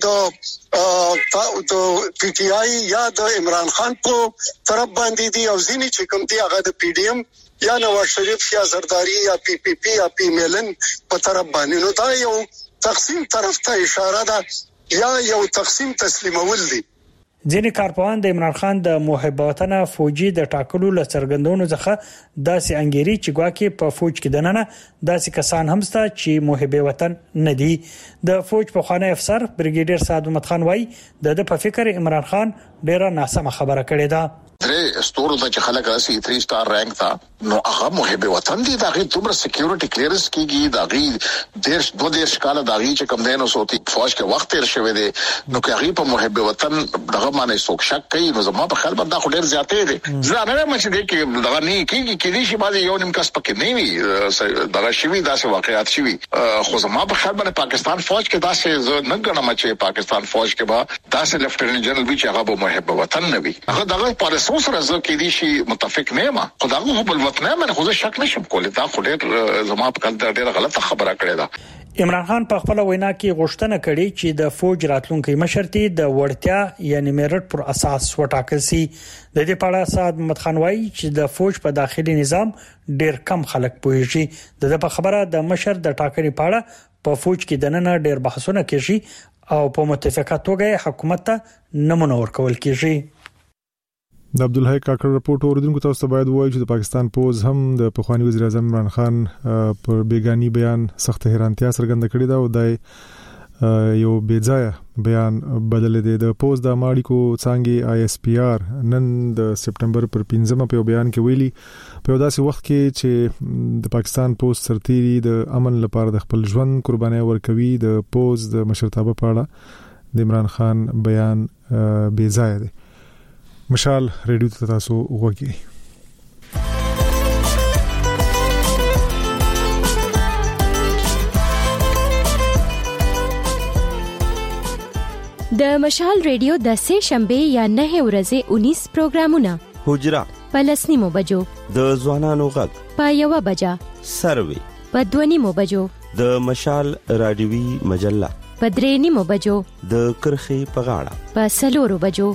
د پی ټی آی یا د عمران خان په طرف باندې دي او ځینی چې کوم دي هغه د پی ډی ایم یا نواز شریف یا زرداری یا پی پی پی یا پی میلن په طرف باندې. نو دا یو تقسیم طرف ته اشاره ده یا یو تقسیم تسلیمول دي. ځینې کارپوهان د عمران خان د محب وطن فوجي د ټاکلو لڅرګندونو څخه داسې انګيري چې ګواکې په فوج کې دننه داسې کسان هم ستا چې محب وطن نه دي. د فوج په خوانی افسر بریګیډیر سعد محمد خان وایي د په فکر عمران خان ډیره ناسمه خبره کړې ده. درې ستورو ته چې خلک راسي 3 سٹار رانک تا نو هغه محب وطن دي. دا غي دومره سکیورټي کلیرنس کیږي دا غي ډیر 2 کال دا غي چې کم دینو سوتي فوج کې وخت تیر شوی دی نو کې هغه په محب وطن دغه باندې څوک شک کوي نو زما په خیال باندې خو ډیر زیاتې دي. ځکه نه مچ دي کې دغه نه کیږي کې دي چې باندې یو نیم کس پکې نه وي دغه شوی داسې واقعیت شوی. خو زما په خیال باندې پاکستان فوج کې داسې نه غنم چې پاکستان فوج کې با داسې لیفټیننټ جنرال وی چې هغه محب وطن نه وي. هغه دغه پر سره زه کې دي شي متفق نه ما خدای په وطن نه خو زه شک نشم کولای. دا خو ډېر زما په کله ډېر غلطه خبره کړې ده. عمران خان په خپل وینا کې غوښتنه کړې چې د فوج راتلونکي مشرتي د وړتیا یعنی میرټ پر اساس وټاکل شي. د دې په اړه سعد محمد خان وایي چې د فوج په داخلي نظام ډېر کم خلک پوهیږي. د خبره د مشر د ټاکنې په اړه په فوج کې دننه ډېر بحثونه کیږي او په متفقه توګه حکومت ته نمونه ورکول کیږي. د عبدالحی کاکړ رپورټ اوریدونکو تاسو ته باید وایي چې د پاکستان پوز هم د پخوانی وزیر اعظم عمران خان پر بیگانی بیان سخت حیرانتیا څرګنده کړې ده او د یو بیځایه بیان بدل دی. د پوز د ماړیکو څنګه آی اس پی آر نن د سپټمبر پر 15 په بیان کې ویلي په داسې وخت کې چې د پاکستان پوز سرتيري د امن لپاره د خپل ژوند قرباني ورکوي د پوز د مشرتابه په اړه د عمران خان بیان بیځایه دی. مشال ریډیو ته تاسو وګورئ. د مشال ریډیو د سه شنبه یا 9 ورځې 19 پروګرامونه حجرا پلسنیمو بجو د ځوانانو غږ په 1 بجا سروي په 2 بجو د مشال رادیوي مجله په 3 بجو د کرخي په غاړه په 4 بجو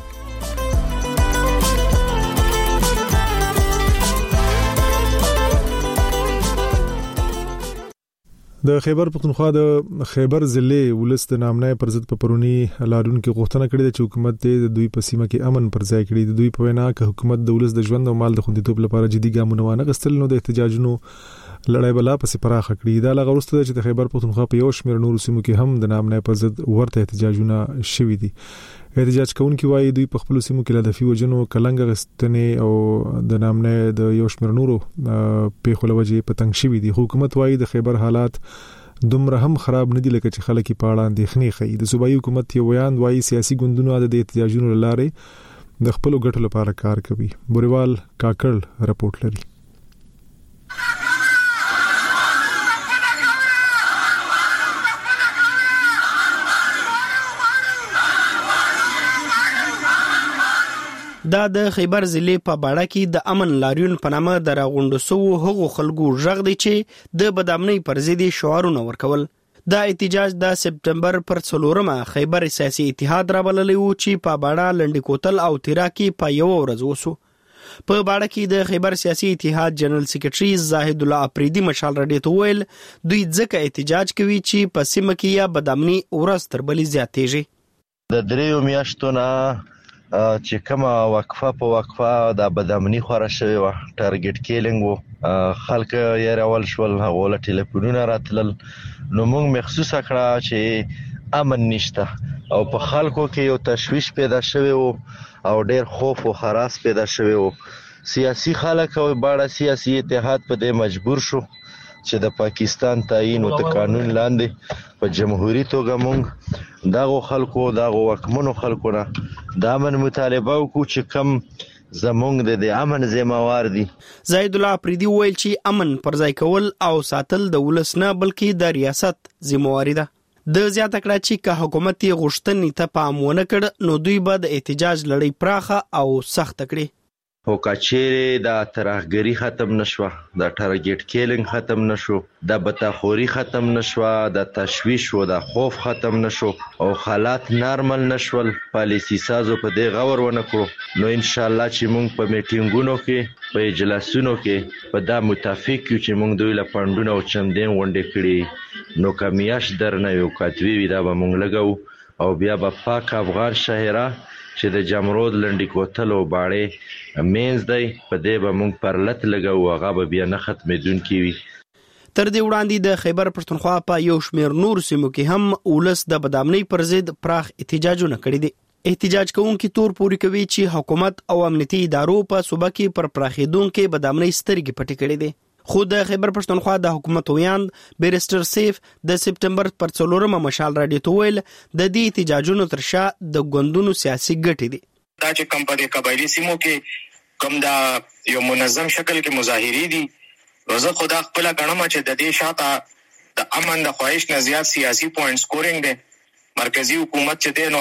د خیبر پختونخوا د خیبر ضلع ولست نامنه پر ضد په پرونی لارون کې غوښتنه کړې ده چې حکومت د دوی په سیمه کې امن پر ځای کړي. د دوی په وینا کې حکومت د ولست د ژوند او مال د خوندیتوب لپاره جدي ګامونه وانه غستل نو د احتجاجونو لړۍ بلا پسې پراخه کړي. دا لغورسته چې د خیبر پختونخوا په یو شمېر نور سیمو کې هم د نامنه پر ضد ورته احتجاجونه شوي دي. احتجاج کوونکي وایي دوی په خپل سیمو کې لدفي وجنو کلنګ غستنې او د نامنه د یو شمېر نورو په خلوجې پتنګ شوي دي. حکومت وایي د خیبر حالات دومره هم خراب نه دي لکه چې خلک په اړه اندېښنې کوي. د صوبایي حکومت یو ویاند وایي سیاسي ګوندونو د احتجاجونو لاره د خپل ګټو لپاره کار کوي. بوريوال کاکړ رپورټ لري. دا د خیبر ضلع په باړه کې د امن لاریون په نامه د راغونډو سو هغو خلکو ژغ دی چې د بدامنۍ پر ضد شعارونه ورکول. دا احتجاج د سپټمبر پر 4 خیبر سیاسي اتحاد رابللی و چې په باړه لنډی کوتل او تیرا کې په یو ورځ وسو. په باړه کې د خیبر سیاسي اتحاد جنرال سیکریټري زاهد الله اپریدي مشال رډي ته ویل دوی ځکه احتجاج کوي چې په سیمه کې یا بدامني ورځ تر بلې زیاتېږي. د دریو میاشتو نه چې کومه وقفه په وقفه د بدامني خوره شوی و، ټارګټ کیلینګ و، خلک یې راول شول، هغه له ټلیفونونو راتلل، نو موږ مخصوصه کړه چې امن نشته او په خلکو کې یو تشویش پیدا شوی و او ډیر خوف او هراس پیدا شوی و. سیاسي خلک او باړه سیاسي اتحاد په دې مجبور شو چې د پاکستان تعین او د قانون لاندې په جمهوریت توګه مونږ دغه خلکو دغه وکمنو خلکو نه د امن مطالبه وکړو چې کم زمونږ د امن ذمہوار دي. زاهد الله اپریدي ویل چې امن پر ځای کول او ساتل د ولس نه بلکې د ریاست ذمہواری ده. د زیاته کړه چې که حکومت یې غوښتنې ته پام ونه کړ نو دوی به د احتجاج لړۍ پراخه او سخت کړي. او کچېره د ترهګری ختم نشو، د ټارګټ کیلینګ ختم نشو، د بتاخوري ختم نشو، د تشویش او د خوف ختم نشو او حالات نارمل نشول، پالیسی سازو په دې غور ونه کړو، نو ان شاء الله چې موږ په میټینګونو کې په اجلاسونو کې په دا متفق یو چې موږ دوی له پاندونو او چمدین وړاندې کړي، نو کمیاش درنه یو کاتوي وي دا به موږ لګو او بیا به پاک افغان شهره چې د جمرود لنډی کوتل او باړې مینز دی په دې به موږ پر لت لګو، هغه به بیا نه ختمېدونکي وي. تر دې وړاندې د خیبر پښتونخوا په یو شمېر نور سیمو کې هم ولس د بدامنۍ پر ضد پراخ احتجاجونه کړي دي. احتجاج کوونکي تور پوري کوي چې حکومت او امنیتي ادارو په صوبه کې پر پراخېدونکې بدامنۍ سترګې پټې کړې دي. خو د خیبر پښتونخوا د حکومت ویاند بیرسټر سیف د سپټمبر پر 4 مشال راډیو ته ویل د دې احتجاجونو تر شا د ګوندونو سیاسي ګټې دي. دا چې کوم په قبایلی سیمو کې کوم دا یو منظم شکل کې مظاهرې دي، زه خدا خپل غنم چې د دې شاته د امن د خواهش نه زیات سیاسي پوینټ سکورینګ دی. مرکزی حکومت چې دی نو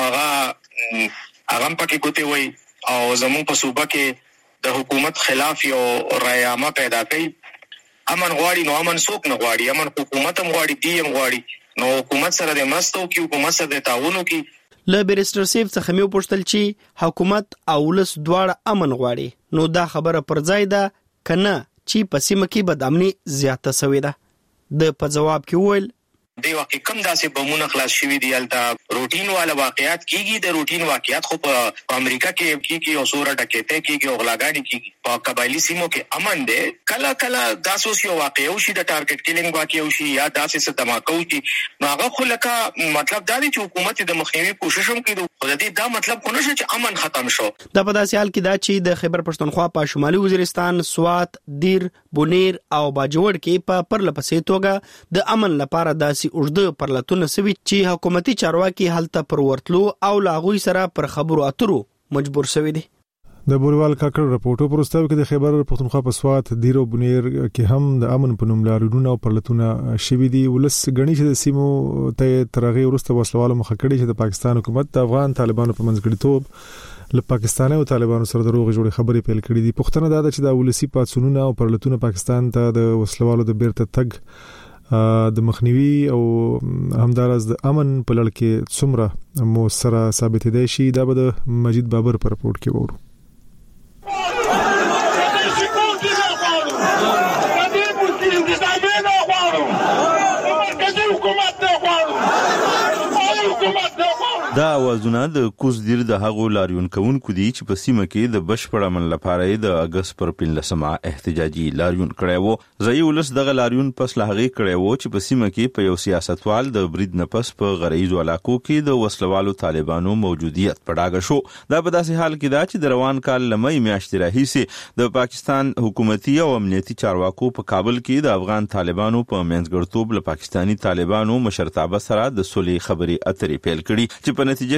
هغه پکې کوتي وي او زموږ په صوبه کې د حکومت خلاف یو رایامه پیدا کوي. امن غواړي نو امن څوک نه غواړي، امن حکومت هم غواړي، دی هم غواړي، نو حکومت سره د مرستو کې حکومت سره د تعاونو کې. له بیرسټر سیف څخه مې وپوښتل چې حکومت او ولس دواړه امن غواړي نو دا خبره پر ځای ده کنه چې په سیمه کې بدامني زیاته شوې ده. د په جواب کې وویل دی واقع کم داسې بمونه خلاص شوي دي، هلته روټین والا واقعیات کیږي، د روټین واقعیات خو په امریکا کې کیږي او سوره ډکېته کیږي او غلاګانې کیږي. په قبایلی سیمو کې امن دی، کله کله داسې یو واقعي شي د ټارګټ کیلینګ واقعي شي یا داسې څه دماکو شي، نو هغه خو لکه مطلب دا دی چې حکومت د مخنیوي کوشش هم کوي، خو د دې دا مطلب خو نشي چې امن ختم شو. دا په داسې حال کې دا چې د خیبر پښتونخوا په شمالي وزیرستان، سوات، دیر، بونیر او باجوړ کې په پرلپسې توګه د امن لپاره داسې اوږده پرلتونه سوي چې حکومتي چارواکي هلته پر ورتلو او لاغوي سره پر خبرو اترو مجبور شوي دي. د بوریوال کاکړ راپورټو پرستاو کې د خیبر پښتونخوا په سوات، دیر او بونیر کې هم د امن په نوم لارډونه او پرلتونه شوي دي. ولس غني چې د سیمو ته ترغه ورسته وسلوالو مخ کړي چې د پاکستان حکومت د افغان طالبانو په منځګړیتوب له پاکستان او طالبانو سره دروغ جوړې خبرې پیل کړې دي. پښتنه دا چې د ولسی پاتسونونه او پرلتونه پاکستان ته د وسلوالو د بیرته تګ د مخنیوي او همدارس د امن په لړ کې څومره موثره ثابت دي شي دا به د مجید بابر پر رپورت کې وورو. دا اوازونه د کوز دیر د هغو لاریون کوونکو دي چې په سیمه کې د بشپړ امن لپاره د اگست پر 15 احتجاجي لاریون کړی وو. ځای ولس دغه لاریون پس له هغې کړی وو چې په سیمه کې په یو سیاستوال د برید نه پس په غرایزو علاقو کې د وسلوالو طالبانو موجودیت په ډاګه شو. دا په داسې حال کې ده چې د روان کال له مې میاشتې راهیسې د پاکستان حکومتي او امنیتي چارواکو په کابل کې د افغان طالبانو په منځګړیتوب له پاکستاني طالبانو مشرتابه سره د صلح خبرې اترې پیل کړي چې په نتیجه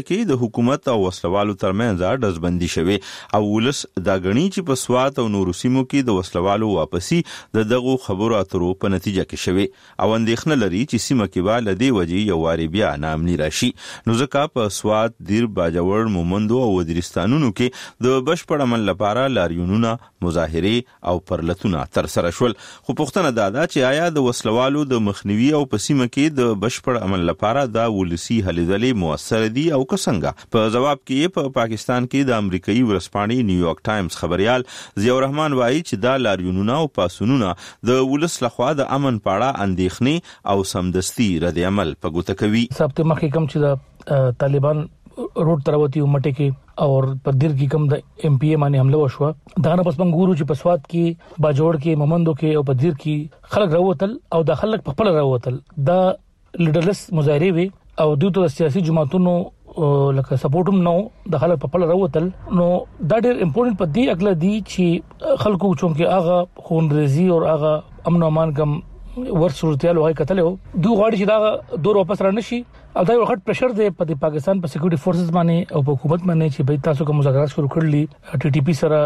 کې د حکومت او وسلوالو ترمنځ ډزبندي شوه او ولس دا غنی چې په سوات او نورو سیمو کې د وسلوالو واپسی د دغه خبرو اترو په نتیجه کې شوه او اندېښنه لري چې سیمه کې به لدی وجې یو واری بیا نامني راشي. نو ځکه په سوات، دیر، باجوړ، مومندو او وزیرستانونو کې د بشپړ عمل لپاره لاریونونه، مظاهره او پرلتونه تر سره شول. خو پوښتنه دا ده چې آیا د وسلوالو د مخنیوي او په سیمه کې د بشپړ عمل لپاره دا ولسی هلې ځلې موثر دي او که څنګه؟ په جواب کې په پاکستان کې د امریکایي ورځپاڼې نیویارک ټایمز خبريال ضیاء الرحمن وایي چې دا لاریونونه او پاسونونه د ولس لخوا د امن پاړه اندېښنې او سمدستي رد عمل په ګوته کوي. سبته مخکې کوم چې د طالبان روډ تروتی ومټه کې او په دیر کې کوم د ایم پی ای باندې حمله وشوه، دا نه پس منګورو چې په سوات کې، باجوړ کې، مومندو کې او په دیر کې خلک راوتل او د خلک په خپل راوتل. دا لیډرلس مظاهره وي او دوی سیاسي جماعتونو لکه سپورټوم نو د خلک په خپل راوتل. نو دا ډېر امپورټنت په دې اکله دی چې خلکو چونکه هغه خونریزي او هغه امن او امان کم ورسورتيال وای کتلو دوه غاړي چې دا دور واپس را نشي او دا یو غټ پریشر دی په پاکستان په سکیورټي فورسز باندې او په حکومت باندې چې به تاسو کوم مذاکرات شروع کړلی ټي ټي پی سره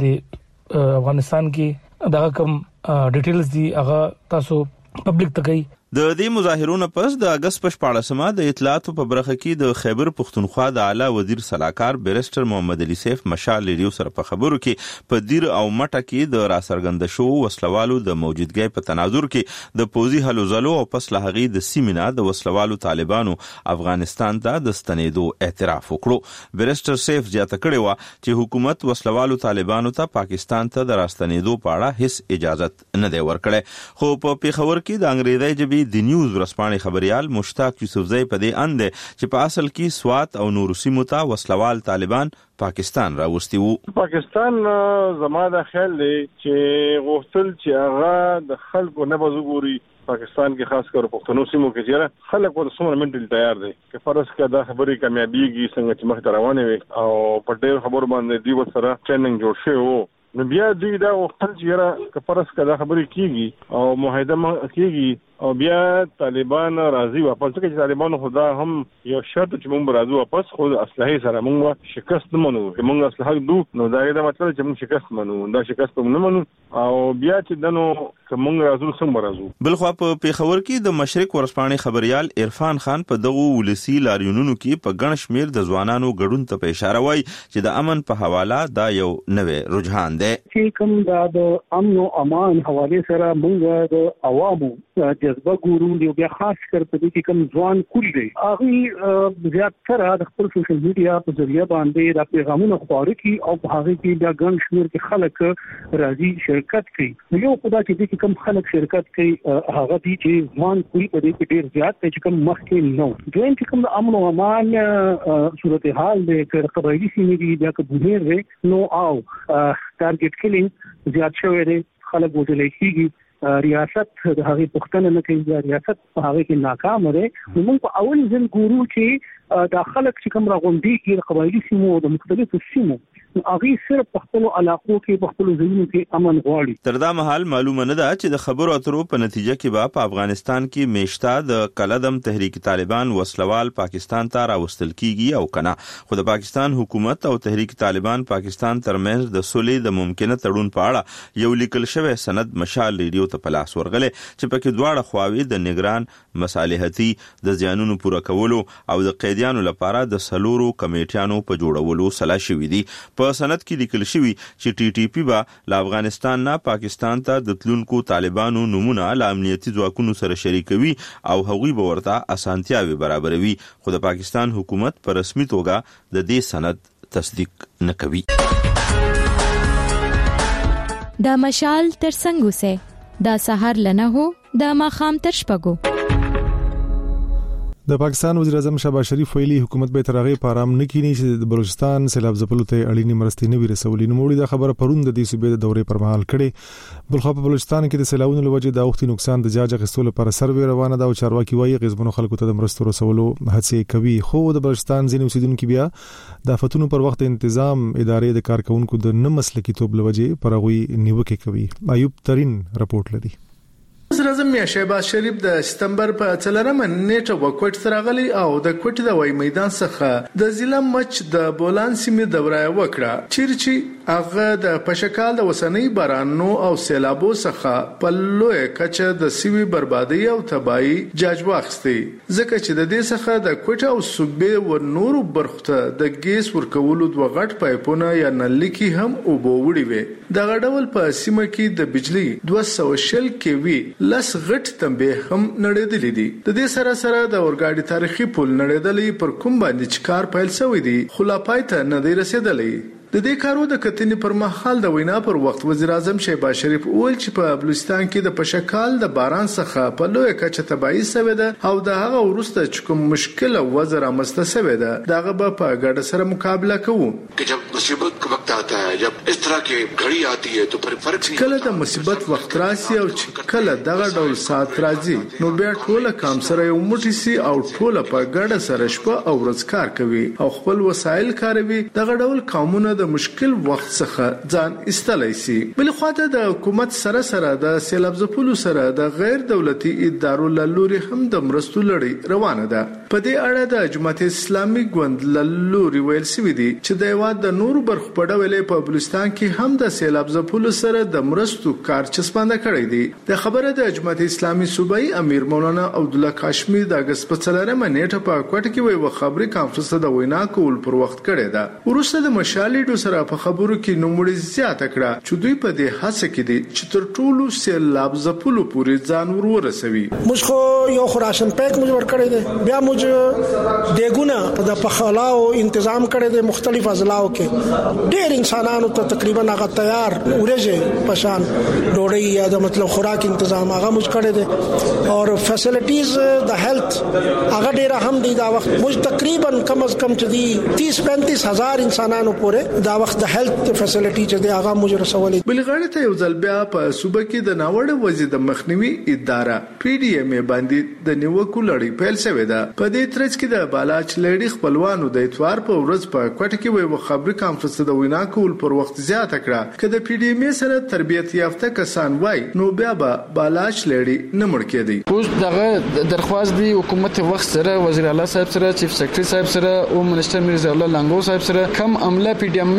په افغانستان کې دا کوم ډیټیلز دي هغه تاسو پبلک ته کوي. د دې مظاهرونو پس د اگست په 14مه د اطلاعاتو په برخه کې د خیبر پختونخوا د اعلی وزیر صلاحکار بیرسټر محمد علي سیف مشال ریډیو سره په خبرو کې په دیر او مټه کې د راسرګند شو وسلوالو د موجودګۍ په تناظر کې د پوزي هلو زلو او پس لهغي د سیمینا د وسلوالو طالبانو افغانستان ته د ستنېدو اعتراف وکړو. بیرسټر سیف زیاته کړې و چې حکومت وسلوالو طالبانو ته پاکستان ته د راستنېدو په اړه هیڅ اجازه نه دی ورکړې. خو په پیښور کې د انګریزي ژبې د نیوز ورځپاڼې خبريال مشتاق یوسفزئی په دې اند چې په اصل کې سوات او نورو سیمو ته وسلوال طالبان پاکستان راوستي وو. پاکستان زما د خیال دی چې غوښتل چې هغه د خلکو نه بزګوري پاکستان کې خاص کر پښتنو سیمو کې چې خلک ور سمون منټل تیار دي چې فرض کړه دا خبرې کامیابیږي څنګه چې مخ ته روانه وي او په ډېر خبر باندې دی ور سره ټریننګ جوړ شوی وو. نو بیا دوی دا وختل چې که فرض کړه خبرې کیږي او معاهده کیږي او بیا طالبان راضي واپس چې طالبان خدا هم یو شرط چې موږ راضي واپس خو اسلحه سره موږ شکست نه منو چې موږ اسلحه دو نو دا یې مطلب چې موږ شکست منو دا شکست نه منو او بیا چې دنو کوم راضو سم راضو. بلخو په پیښور کې د مشرق ورځپاڼې خبريال عرفان خان په دغه ولسی لاریونونو کې په ګڼ شمیر د ځوانانو ګډون ته په اشاره وای چې د امن په حواله دا یو نوې رجحان دی چې کوم د امن او امان حواله سره موږ د عوامو جذبه ګورو دی بیا خاص کر په دې کې کوم ځوان کول دی هغه زیاتره د خپل سوشل میډیا په ذریعہ باندې د پیغامونو خبرو کې او په هغه کې د ګڼ شمیر کې خلک راځي شرکت کوي. یو خدای چې کوم خلک شرکت کوي هغه دي چې ځوان کوي په دې کې ډیر زیات چې کوم مخکې نو دویم چې کوم امن او امان صورتحال د قبایلی سیمې دي د کبیر دی نو او ټارګټ کیلینګ زیات شوی دی خلک وځل کېږي ریاست د هغه پښتنه نه کوي ریاست په هغه کې ناکام دی. موږ په اول ځل ګورو چې د خلک چې کوم راغونډي کې قبایلی سیمو او د مختلفو سیمو هغه صرف په خپل علاقو کې په خپل ځایونو کې امن غواړي. تر دا مهال معلومه نه ده چې د خبرو اترو په نتیجه کې په افغانستان کې میشته د قلدم تحریک طالبان وسلوال پاکستان ته راوستل کیږي او کنه. خو د پاکستان حکومت او تحریک طالبان پاکستان ترمنځ د سولې د ممکنه تړون په اړه یو لیکل شوی سند مشال ریډیو ته پلاس ورغله چې پکې دواړه خواوې د نگران مصالحتي د ځانونو پوره کولو او د قیدیانو لپاره د سلورو کمیټیانو په جوړولو سلا شوې دي. په سند کې لیکل شوی چې ټي ټي پی با له افغانستان نه پاکستان ته د تلونکو طالبانو نمونه له امنیتي ځواکونو سره شریکوي او هغوی به ورته اسانتیاوي برابروي. خو د پاکستان حکومت په رسمي توګه د دې سند تصدیق نه کوي. دا مشال تر څنګه سه دا سحر لنه هو دا ماخام تر شپګو. د پاکستان وزیر اعظم شهباز شریف ویلي حکومت به ترغه پارام نه کینی چې د بلوچستان سیلاب ځپلو ته اړینی مرستې نه ورسولې. نو موږ دا خبره پروند د دې صوبې د دورې پر مهال کړي. بلخو په بلوچستان کې د سیلابونو لوجه د اوختي نقصان د جاج غستلو لپاره سروې روانه ده او چارواکي وايي غزبونو خلکو ته د مرستو رسولو هڅې کوي. خو د بلوچستان ځینې اوسیدونکو بیا د آفتونو پر وخت تنظیم ادارې د کارکونکو د نه مسلکي توب لوجه پر غوي نیوکه کوي. ایوب ترين رپورټ لري. وزیر اعظم شهباز شریف د سپتمبر په 4مه نیټه وکوټ ته راغلی او د کوټ د وای میدان څخه د ضلع مچ د بولان سیمې دوره وکړه چیرې هغه د پشکال د وسنۍ بارانو او سیلابو څخه په لوی کچه د سیوی بربادي او تباہي جاج واخستي ځکه چې د دې څخه د کوټ او صوبې و نورو برخته د ګیس ورکولو د غټ پایپونه یا نلکی هم او بووړي وي د غډول په سیمه کې د بجلی 200 کیوي لس غټ تنبه هم نړیدلې دي د دې سره سره د اورګاډي تاریخي پل نړیدلې پر کوم باندې چکار پیل شوی دی خو لا پای ته نه دی رسیدلې د دې کارو د کتنې پر مهال د وینا پر وخت وزیر اعظم شهباز شریف وویل چې په بلوچستان کې د پشکال د باران څخه په لوی کچه تباہي شوه ده او د هغه وروسته چې کوم مشکل او وزر امسته شوه ده دغه په ګډه سره مقابله کوو چې جب مصیبت کا وخت آتا ہے جب اس طرح کی گھڑی آتی ہے تو پھر فرق کله د مصیبت وخت راسي او کله دغه ډول سات راځي نو بیا ټول کام سره یو موټی سي او ټول په ګډه سره شپه او ورځ کار کوي او خپل وسایل کاروي دغه ډول قومونه د مشکل وخت څخه ځان استلای شي بل خواته د حکومت سره د سیلاب ځپلو سره د غیر دولتي ادارو لوري هم د مرستو لړۍ روانه ده په دې اړه د جماعت اسلامي ګوند لوري ویل سوي دي چې د یواد د نور برخ په ډول په بلوچستان کې هم د سیلاب ځپلو سره د مرستو کار چسپانده کړی دی د خبره د جماعت اسلامي صوبایي امیر مولانا عبد الله کاشمیر د اگست په 4مه نیټه په کوټ کې وی خبري کانفرنس د وینا کول پر وخت کړی ده ورسره د مشالې سره په خبرو کې نوموړي زیاته کړه چې دوی په دې هڅه کې دي چې تر ټولو سیلاب ځپلو پورې ځان ورسوي موږ خو یو راشن پیک موږ ورکړی دی بیا موږ دیګونه په د پخلاو تنظیم کړی دی مختلف اضلاعو کې ډېر انسانانو ته تقریبا هغه تیار ورېږي پشان ډوډۍ یا د مطلب خوراک تنظیم هغه موږ کړی دی او فیسیلیټیز د هیلث هغه ډېر هم دي دا وخت موږ تقریبا کم از کم چې دی 30-35 هزار انسانانو پورې دا وخت د هیلث فیسیلیټی چې دی هغه موږ رسولې بلغړی ته یو ځل بیا په صوبه کې د ناوړه وضعیت د مخنیوي اداره پی ډی ایم باندې د نیوکو لړۍ پیل شوې ده په دې ترڅ کې د بالاچ لړۍ خپلوانو د اتوار په ورځ په کوټه کې وی خبري کانفرنس د وینا کول پر وخت زیاته کړه چې د پی ډی ایم سره تربیت یافته کسان وای نو بیا به بالاچ لړۍ نه مړ کېدی اوس دغه درخواست دی حکومت وخت سره وزیر اعلی صاحب سره چیف سیکریټری صاحب سره او منسٹر میرزا الله لنګو صاحب سره کم عمله پی ډی ایم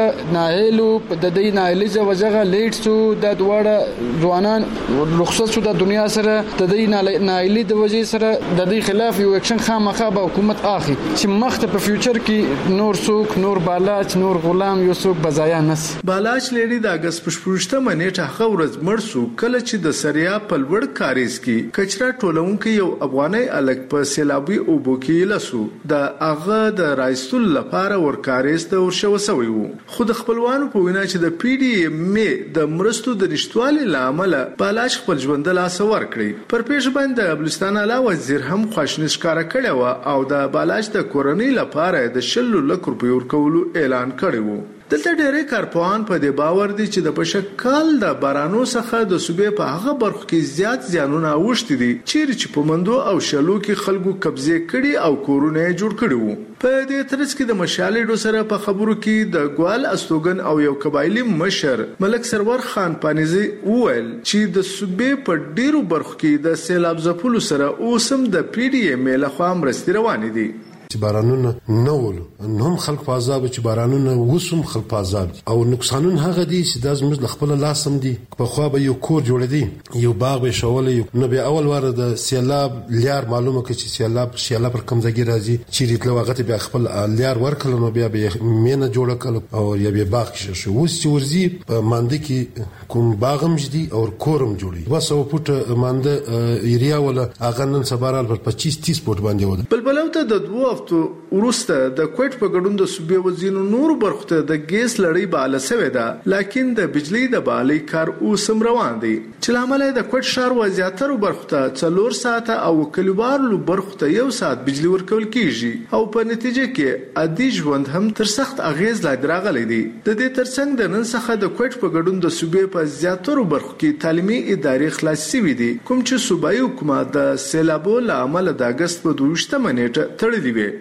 ناهلو د دې ناهلیزه وجغه لیټ سو د دواړه ځوانان رخصت شو د دنیا سره د دې ناهلی د وجې سره د دې خلاف یو اکشن خامخا به حکومت اخی چې مخته په فیوچر کې نور سوق نور بالاچ نور غلام یو سوق بزایا نس بالاچ لري د اگست پښپوشته منېټه خورز مرسو کله چې د سریا په لوړ کاریز کې کچرا ټولونکو یو افغاني الګ په سیلابي او بوکي لسو د اغه د رایستل لپاره ورکاریز ته ورشو سوی خو د خپلوانو په وینا چې د پی ډی ایم د مرستو د نشټوالي لامل بالاچ خپل ژوند لا سور کړی پر پیښ باندې بلوچستان علاوه وزیر هم خوشنش کار کړی او د بالاچ د کورنۍ لپاره د 10 لک روپیو ورکولو اعلان کړی وو دلته ډېرې کارپوهان په دې باور دي چې د پشکال د بارانو څخه د صوبې په هغه برخو کې زیات زیانونه اوښتي دي چې په مندو او شلو کې خلکو قبضه کړي او کورونه جوړ کړي وو په دې ترڅ کې د مشالې سره په خبرو کې د ګوال استوګن او یو قبایلی مشر ملک سرور خان پانیزي وویل چې د صوبې په ډیرو برخو کې د سیلاب ځپلو سره اوسم د پی ډی ایم له خوا مرستې روانې دي چې بارانونه نه ول نو هم خلک په عذاب چې بارانونه وسوم خلک په عذاب او نقصانون هغه دي چې د زموږ خپل لاسم دي په خو به یو کور جوړ دي یو باغ به شولې نو به اول واره د سیلاب لیار معلومه کې چې سیلاب پر کمزګي راځي چې ریټ لوغه به خپل لیار ورکل نو بیا به مینه جوړ کړ او یا به باغ شي وس چې ورزي په مانده کې کوم باغم جدي او کورم جوړي بس او پټ مانده ایریا ولا اغه نن سبارال پر 25-30 فوټ باندې ود بلبلوته د دوه ورسته د کوټ په ګډون د صوبې وزینو نور برخته د ګیس لړۍ بالا سوي ده لکه د بجلی د بالي کار اوسم روان دي چې لامل د کوټ شهر وضعیترو برخته 4 ساعت او کلیوارلو برخته 1 ساعت بجلی ورکول کیږي او په نتیجه کې عادي ژوند هم تر سخت اغیز لا دراغلي دي د دې ترڅنګ د نن څخه د کوټ په ګډون د صوبې په زیاترو برخو کې تعلیمي ادارې خلاص شوي دي کوم چې صوبایي حکومت د سیلابو لامل د اگست په 22 منېټه تړلې وي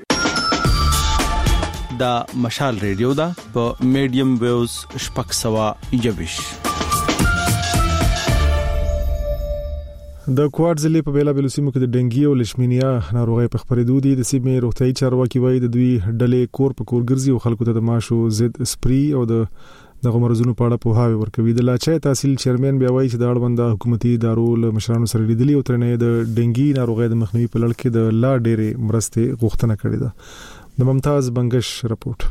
دا مشال ریډیو دا په میډیم ویوز شپږ سوا یوش د کوارډ ضلع په بیلابېلو سیمو کې د ډنګي او لیشمینیا ناروغي په خبرېدو دي. د سیمې روغتیايي چارواکي وایي د دوی ډلې کور په کور ګرځي او خلکو ته د ماشو ضد سپری او دغه مرزونو په اړه پوهاوی ورکوي. د لاچای تحصیل چیرمن بیا وایي چې د اړوند حکومتي ادارو له مشرانو سره لیدلي او ترنه د ډنګي ناروغي د مخنیوي په لړ کې د لا ډېرې مرستې غوښتنه کړې ده. د ممتاز بنگش رپورټ.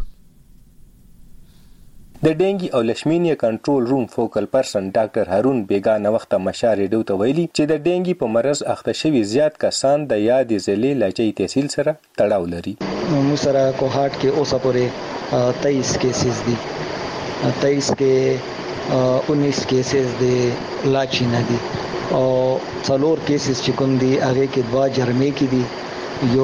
د ډنګي او لیشمینیا کنټرول روم فوکل پرسن ډاکټر هارون بیگانه وخت مشار ریډیو ته ویلي چې د ډنګي په مرز اخته شوی زیات کسان د یاد ضلع لاچای تحصیل سره تړاو لري. مو سره کوهاټ کې اوسه پورې 23 کیسز دي، 23 کې 19 کیسز دي لاچی نه دي او څلور کیسز چې کوم دي هغه کې 2 جرمې کې دي،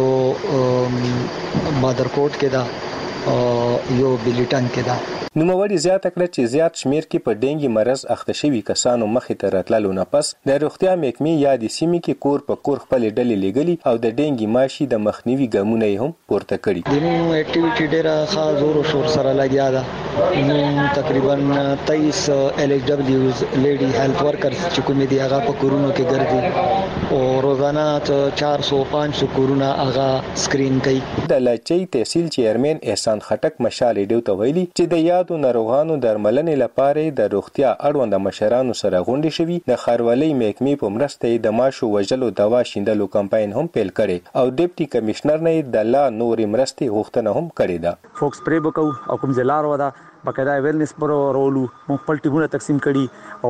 یو بادرکوټ کې دا او یو بلیټن کې دا. نوموړي زیاته کړه چې زیات شمیر کې په ډنګي مرز اخته شوي کسانو مخې ته راتللو نه پس د روغتیا محکمې یادې سیمې کې کور په کور خپلې ډلې لېږلي او د ډنګي ماشي د مخنیوي ګامونه یې هم پورته کړي. د نن اکټیویټي ډېره ښه زور او شور سره لګیا ده. نن تقریبا 23 LHWs لیډي هیلث ورکرز چې کومې دي هغه په کورونو کې ګرځي او روزانه 400-500 کورونه هغه سکرین کوي. د لاچای تحصیل چیرمن احسان خټک مشال ریډیو ته ویلي چې د یادو ناروغانو درملنې لپاره د روغتیا اړوند مشرانو سره غونډې شوي. د ښاروالۍ محکمې په مرسته د ماشو وژلو دوا شیندلو کمپاین هم پیل کړي او ډیپټي کمشنر نه د لا نورې مرستې غوښتنه هم کړې ده. فوکس پری وکاو او کوم زلار ودا بقاعده ویلنس پرولو مونږ خپل ټیمونه تقسیم کړي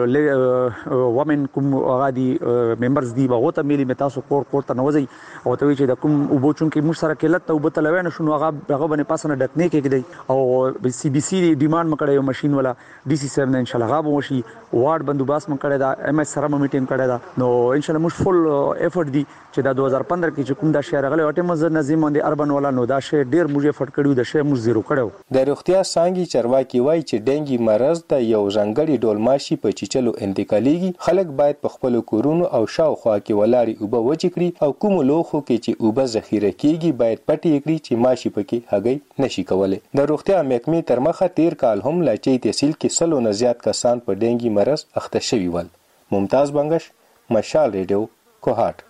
او وومن کوم غادي ممبرز دي هغه ته ملي متاسو کور ته نوځي او ته چې د کوم وبوچون کې موږ سره کېلت او بتلوي نه شنو هغه باندې پاسنه ډکنه کېږي او سی بي سي ډیماند مکړې یو ماشين ولا ډي سي 7 ان شاء الله غاب وشي وارد بندوباس مکړې دا ام اس سره میټینګ کړې دا نو ان شاء الله موږ فل ایفورت دي چې دا 2015 کې چې کوم دا شهر غلې اټه مزه نظم باندې اربن ولا نو دا شی ډیر موږ ایفورت کړو د شی موږ زیرو کړو. د روغتیا څنګه چرواکي وایي چې ډنګي مرز د یو ځانګړي ډول ماشي په چیچلو انتقالېږي. خلک باید په خپل کورونو او شاوخوا کې ولاړې اوبه وچې کړي او کوم لوخو کې چې اوبه ذخیره کیږي باید پټې کړي چې ماشي پکې هګۍ نشي کولای. د روغتیا محکمې تر مخه تیر کال هم لاچای تحصیل کې 100 نه زیات کسان په ډنګي مرز اخته شوي ول. ممتاز بنگش، مشال ریډیو، کوهاټ.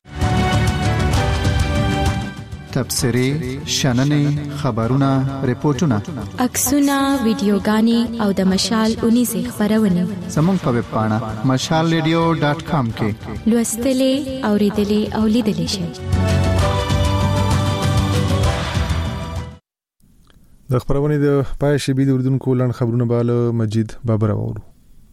تبصرې، شننې، خبرونه، ریپورتونه، عکسونه، ویډیوګانې او د مشال 19 خبرونه زموږ په ویب پاڼه mashalradio.com کې لوستلې، اوریدلې او لیدلې شئ. د خبرونه د پای شبي د اردوونکو لاند خبرونه بالا مجید بابر اورو.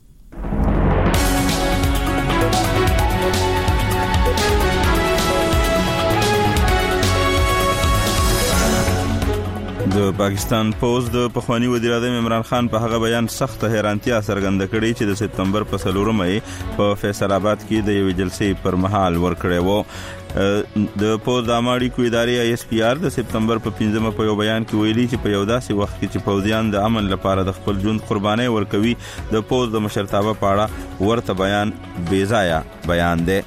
د پاکستان پوز د پخوانی وزیر اعظم عمران خان په هغه بیان سخت حیرانتیا څرګنده کړې چې د سپتمبر په 4 په فیصل آباد کې د یو جلسې پر مهال ورکړې وو. د پوز د اماړي کو ادارې ISPR د سپتمبر په 15 په یو بیان کې ویلي چې په یو داسې وخت کې چې پوزیان د امن لپاره د خپل ژوند قرباني ورکوي د پوز د مشرتابه پاړه ورته بیان بیزایا بیان دی.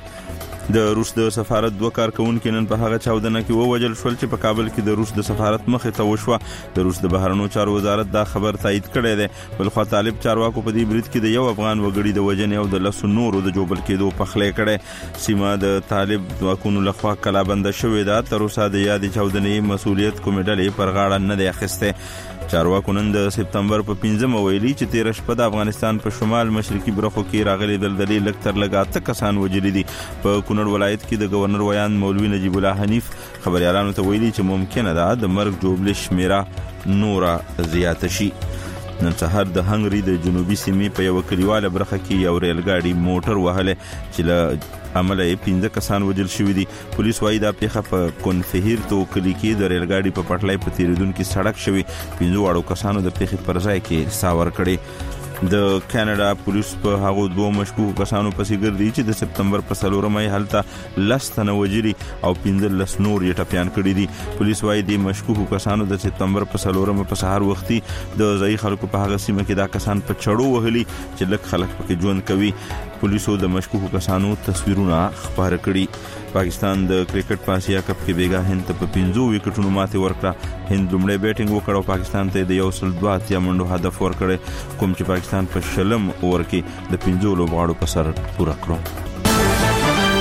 د روس د سفارت 2 کارکونکو نن په هغه چاودنه کې ووجل شول چې په کابل کې د روس د سفارت مخې ته وشوه. د روس د بهرنیو چارو وزارت دا خبر تایید کړی دی. بل خو طالب چارواکو په دې برید کې د یو افغان وګړي د وژنې او د لسو نورو د جوبل کېدو پخلی کړی. سیمه د طالب ځواکونو لخوا کلابنده شوې ده. تر اوسه د یادې چاودنې مسؤلیت کومې ډلې پر غاړه نه دی اخیستی. چارواکو نن د سپتمبر په 15 ویلي چې 13 شپه د افغانستان په شمال مشرقي برخو کې راغلي دلدلې لږ تر لږه 8 کسان وژلي دي. په کونړ ولایت کې د گورنر ویان مولوي نجیب الله حنیف خبريالانو ته ویلي چې ممکنه ده د مرګ جوړل شمیره نوره زیات شي. نن سهار د هنګري د جنوبي سیمې په یو کلیواله برخه کې یو ریل ګاډي موټر وهله چې له عمله 15 کسان وژل شوي دي. پولیس وايي دا پیښه په کونفهیر تو کلی کې د ریل ګاډي په پټلۍ په تیریدونکو سړک شوي. 15 واړو کسانو د پیښې پر ځای کې ساور کړي. د کاناډا پولیس په هغو 2 مشکوک کسانو پسې ګرځي چې د سپتمبر په 4 هلته لستنه وجري او 15 نور یې ټپيان کړي دي. پولیس وايي د مشکوک کسانو د سپتمبر په 4 په سحر وختي د ځای خلکو په هغه سیمه کې دا کسان په چړو وهلي چې لک خلک پکې ژوند کوي. پولیسو د مشکوک کسانو تصویرونه خبر کړي. پاکستان د کرکټ په اسیا کپ کې بیګا هند ته په 15 وکټونو ماتې ورکړه. هند لومړی بیټینګ وکړ او پاکستان ته د 102 منډو هدف ورکړ کوم چې پاکستان په شلم اور کې د 15 لوبغاړو په سر پوره کړو.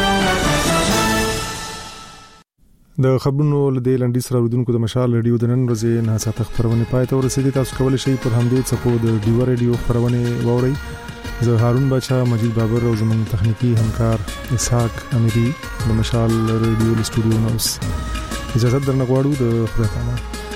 د خبرونو لدې لنډي سره ودونکو د مشال رادیو د نن ورځې نه ساته خبرونه پای ته ورسېدي. تاسو کولی شئ پر همدې څپو د ډیو رادیو خبرونه واورئ. زه هارون بچا، مجید بابر او زموږ تخنیکی همکار اسحاق امیری د مشال رادیو استودیو نوس اجازه درنه غواړو. د خدای پامه.